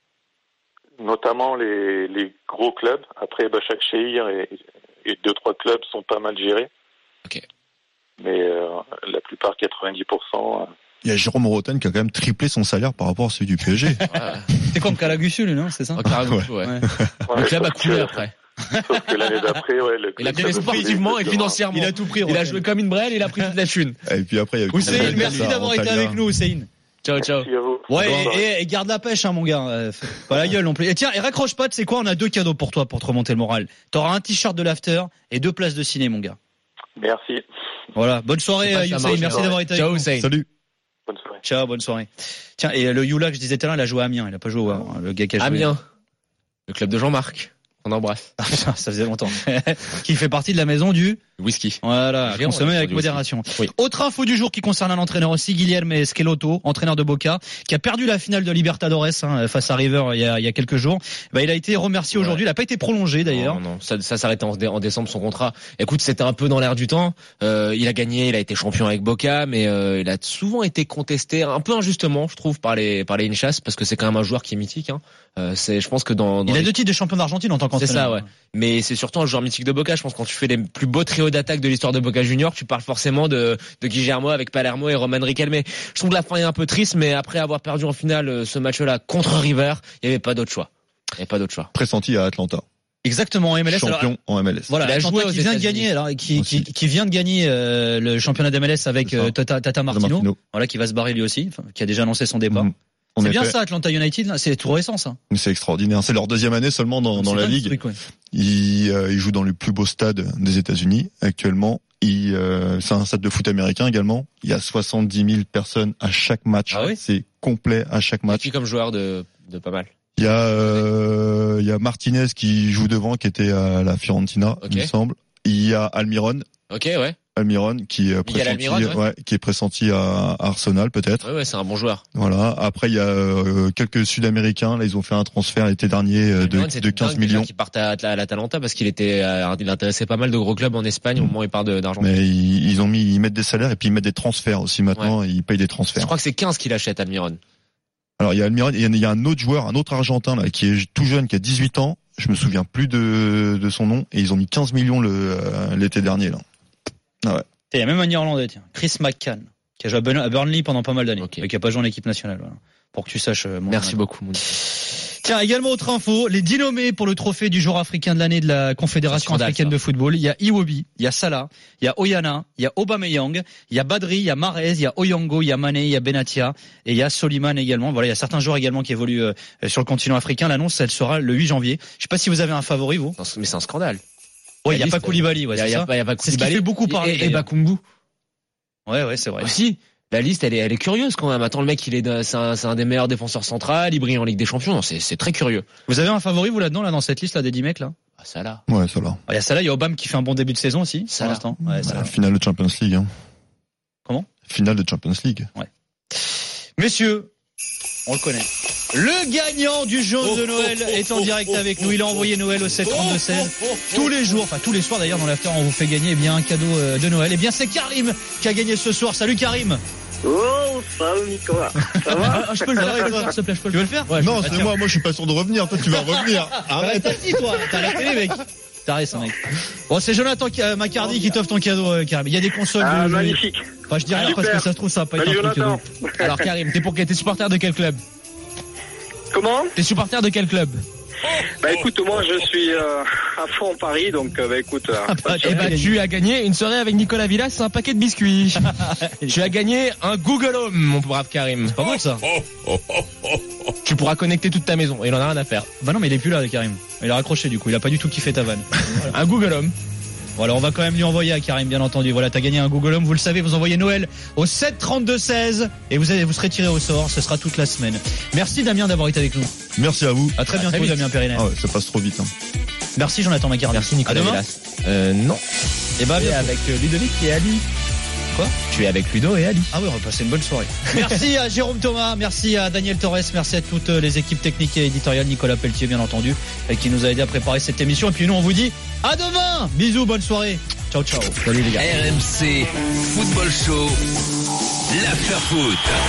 Notamment les, les gros clubs. Après, Başakşehir et, et deux, trois clubs sont pas mal gérés. Ok. Mais euh, la plupart, quatre-vingt-dix pour cent. euh, Il y a Jérôme Roten qui a quand même triplé son salaire par rapport à celui du P S G. C'est comme Calagusu, lui, non? C'est ça? Oh, carrément, Ouais. ouais. Ouais. ouais, Le club a sauf coulé que- après. Sauf que l'année d'après, ouais, le Il a club gagné a sportivement coulé, et c'est financièrement. Il a tout pris, Il a Roten. joué comme une brêle, il a pris toute la thune. Et puis après, il y a eu Hussein, Antalya, merci d'avoir été Antalya. avec nous, Hussein. Ciao, ciao. Merci à vous. Ouais, Bonne soirée. et, et- et garde la pêche, hein, mon gars. Euh, fais pas la gueule non plus. Et tiens, et raccroche pas, tu sais quoi, on a deux cadeaux pour toi pour te remonter le moral. T'auras un t-shirt de l'after et deux places de ciné, mon gars. Merci. Voilà. Bonne soirée, Ça euh, Hussein. marche, Merci ouais. d'avoir été avec Ciao, nous. Hussein. Salut. Bonne soirée. Ciao, bonne soirée. Tiens, et le Youla que je disais tout à l'heure, il a joué à Amiens. Il a pas joué au Havre, hein, le gars qui a joué. Amiens. Le club de Jean-Marc. On embrasse. Ah, putain, ça faisait longtemps. Qui fait partie de la maison du. Whisky. Voilà, Giron, consommer ouais, avec du modération. Oui. Autre info du jour qui concerne un entraîneur aussi, Guilherme Schelotto, entraîneur de Boca, qui a perdu la finale de Libertadores hein, face à River il y a, il y a quelques jours. Bah, il a été remercié Ouais. aujourd'hui. Il n'a pas été prolongé d'ailleurs. Non, non, ça, ça s'arrêtait en, dé- en décembre son contrat. Écoute, c'était un peu dans l'air du temps. Euh, il a gagné, il a été champion avec Boca, mais euh, il a souvent été contesté, un peu injustement, je trouve, par les par les Hinchas, parce que c'est quand même un joueur qui est mythique. Hein. Euh, c'est, je pense que dans, dans Il a les- deux titres de champion d'Argentine en tant qu'entraîneur. C'est ça, ouais. Mais c'est surtout un joueur mythique de Boca. Je pense que quand tu fais les plus beaux trios d'attaque de l'histoire de Boca Junior, tu parles forcément de, de Guillermo avec Palermo et Roman Riquelme. Je trouve que la fin est un peu triste, mais après avoir perdu en finale euh, ce match-là contre River, il n'y avait pas d'autre choix. Il n'y avait pas d'autre choix. Pressenti à Atlanta. Exactement, en M L S. Champion Alors, en M L S. voilà, Il a Atlanta joué aux qui vient de États-Unis. gagner, alors, qui, qui, Aussi. qui vient de gagner euh, le championnat d'M L S avec C'est ça. euh, Tata, Tata Martino, Martino. voilà, qui va se barrer lui aussi, enfin, qui a déjà annoncé son départ. Mhm. En C'est bien effet, ça, Atlanta United, là, c'est tout récent ça. c'est extraordinaire. C'est leur deuxième année seulement dans, dans C'est la dingue, ce ligue. truc, ouais. Ils, euh, ils jouent dans le plus beau stade des États-Unis actuellement. Ils, euh, c'est un stade de foot américain également. Il y a soixante-dix mille personnes à chaque match. Ah oui C'est complet à chaque Et match. puis comme joueur de, de pas mal. Il y a, euh, il y a Martinez qui joue devant, qui était à la Fiorentina, Ok. il me semble. Il y a Almiron, Ok, ouais. Almiron qui est Miguel pressenti, Almiron, ouais. ouais, qui est pressenti à, à Arsenal peut-être. Ouais, ouais, c'est un bon joueur. Voilà. Après il y a euh, quelques Sud-Américains. Là ils ont fait un transfert l'été dernier euh, de, Almiron, c'est de quinze dingue déjà millions. qu'il parte à, à l'Atalanta parce qu'il était, euh, il intéressait pas mal de gros clubs en Espagne au moment où il part de- d'Argentine. Mais ils, ils ont mis, ils mettent des salaires et puis ils mettent des transferts aussi maintenant. Ils payent des Je transferts. crois que c'est quinze qu'il achète, Almiron. Alors il y a Almiron, il y a- il y a un autre joueur, un autre Argentin là qui est tout jeune, qui a dix-huit ans. Je me souviens plus de, de son nom et ils ont mis quinze millions le euh, l'été dernier là. Ah ouais. Il y a même un Irlandais, tiens, Chris McCann, qui a joué à Burn- à Burnley pendant pas mal d'années, Ok. mais qui a pas joué en équipe nationale, voilà. Pour que tu saches, euh, mon Merci Irlandais. beaucoup, Mouni. Tiens, également autre info, les dix nommés pour le trophée du joueur africain de l'année de la Confédération Scandale, africaine ça. de football. Il y a Iwobi, il y a Salah, il y a Oyana, il y a Aubameyang, il y a Badri, il y a Mahrez, il y a Oyango, il y a Mané, il y a Benatia et il y a Soliman également. Voilà, il y a certains joueurs également qui évoluent euh, sur le continent africain. L'annonce, elle sera le huit janvier. Je sais pas si vous avez un favori, vous. Mais c'est un scandale. Ouais, il y a liste, pas Koulibaly, ouais, Il y a, c'est il y a ça. pas, il y a pas C'est ce qui Koulibaly. fait beaucoup parler, Et, et d'ailleurs. Bakumbu. Ouais, ouais, c'est vrai. Aussi. La liste, elle est, elle est curieuse quand même. Attends, le mec, il est, de- c'est un, c'est un des meilleurs défenseurs centrales. Il brille en Ligue des Champions. Non, c'est, c'est très curieux. Vous avez un favori, vous, là-dedans, là, dans cette liste, là, des dix mecs, là? Ah, ça là. Ouais, ça là. Il y a Salah, il y a Obama qui fait un bon début de saison aussi, pour Salah. l'instant. Ouais, Bah, Salah. finale de Champions League. Hein. Comment? Finale de Champions League. Messieurs, on le connaît. Le gagnant du jeu de Noël est en direct avec nous. Il a envoyé Noël au sept trente-deux seize. Tous les jours, enfin tous les soirs d'ailleurs dans l'after, on vous fait gagner eh bien un cadeau euh, de Noël. Eh bien c'est Karim qui a gagné ce soir. Salut Karim. Oh, salut Nicolas. Ça va? Ah, je peux le faire, s'il te plaît, je peux le faire. Tu veux le faire? Ouais, non, je- c'est ah, tiens. moi. Moi, je suis pas sûr de revenir. Toi, tu vas revenir. Arrête, t'as dit, toi. T'as la télé, mec. taré, ça, mec. Bon, c'est Jonathan qui, euh, Macardy qui t'offre ton cadeau, euh, Karim. Il y a des consoles. Ah, de, magnifique. Enfin, je dis rien Super. parce que ça se trouve, ça va pas Salut, être un truc Jonathan. cadeau. Alors Karim, t'es pour t'es supporter de quel club? Comment? T'es supporter de quel club? Bah écoute, moi je suis euh, à fond Paris, donc euh, bah écoute. Euh, Ah, bah, Eh bah, tu as gagné une soirée avec Nicolas Villas, un paquet de biscuits. Tu as gagné un Google Home, mon brave Karim. C'est pas mal, ça. Tu pourras connecter toute ta maison, il en a rien à faire. Bah non, mais il est plus là, Karim. Il a raccroché, du coup. Il a pas du tout kiffé ta vanne. Un Google Home. Voilà, on va quand même lui envoyer à Karim, bien entendu. Voilà, t'as gagné un Google Home, vous le savez, vous envoyez Noël au sept trente-deux seize et vous allez, vous serez tiré au sort, ce sera toute la semaine. Merci Damien d'avoir été avec nous. Merci à vous. À très bientôt, très vite. Damien Périnet. Ah ouais, ça passe trop vite. Hein. Merci Jonathan Macardy. Merci Nicolas À demain. Villas. Euh, non. Et bah, Et bientôt. avec euh, Ludovic et Ali. Quoi? Tu es avec Ludo et Ali. Ah oui, on va passer une bonne soirée. Merci à Jérôme Thomas, merci à Daniel Torres, merci à toutes les équipes techniques et éditoriales, Nicolas Pelletier bien entendu, qui nous a aidé à préparer cette émission. Et puis nous on vous dit à demain. Bisous, bonne soirée. Ciao ciao. Salut les gars. R M C Football Show, l'after foot.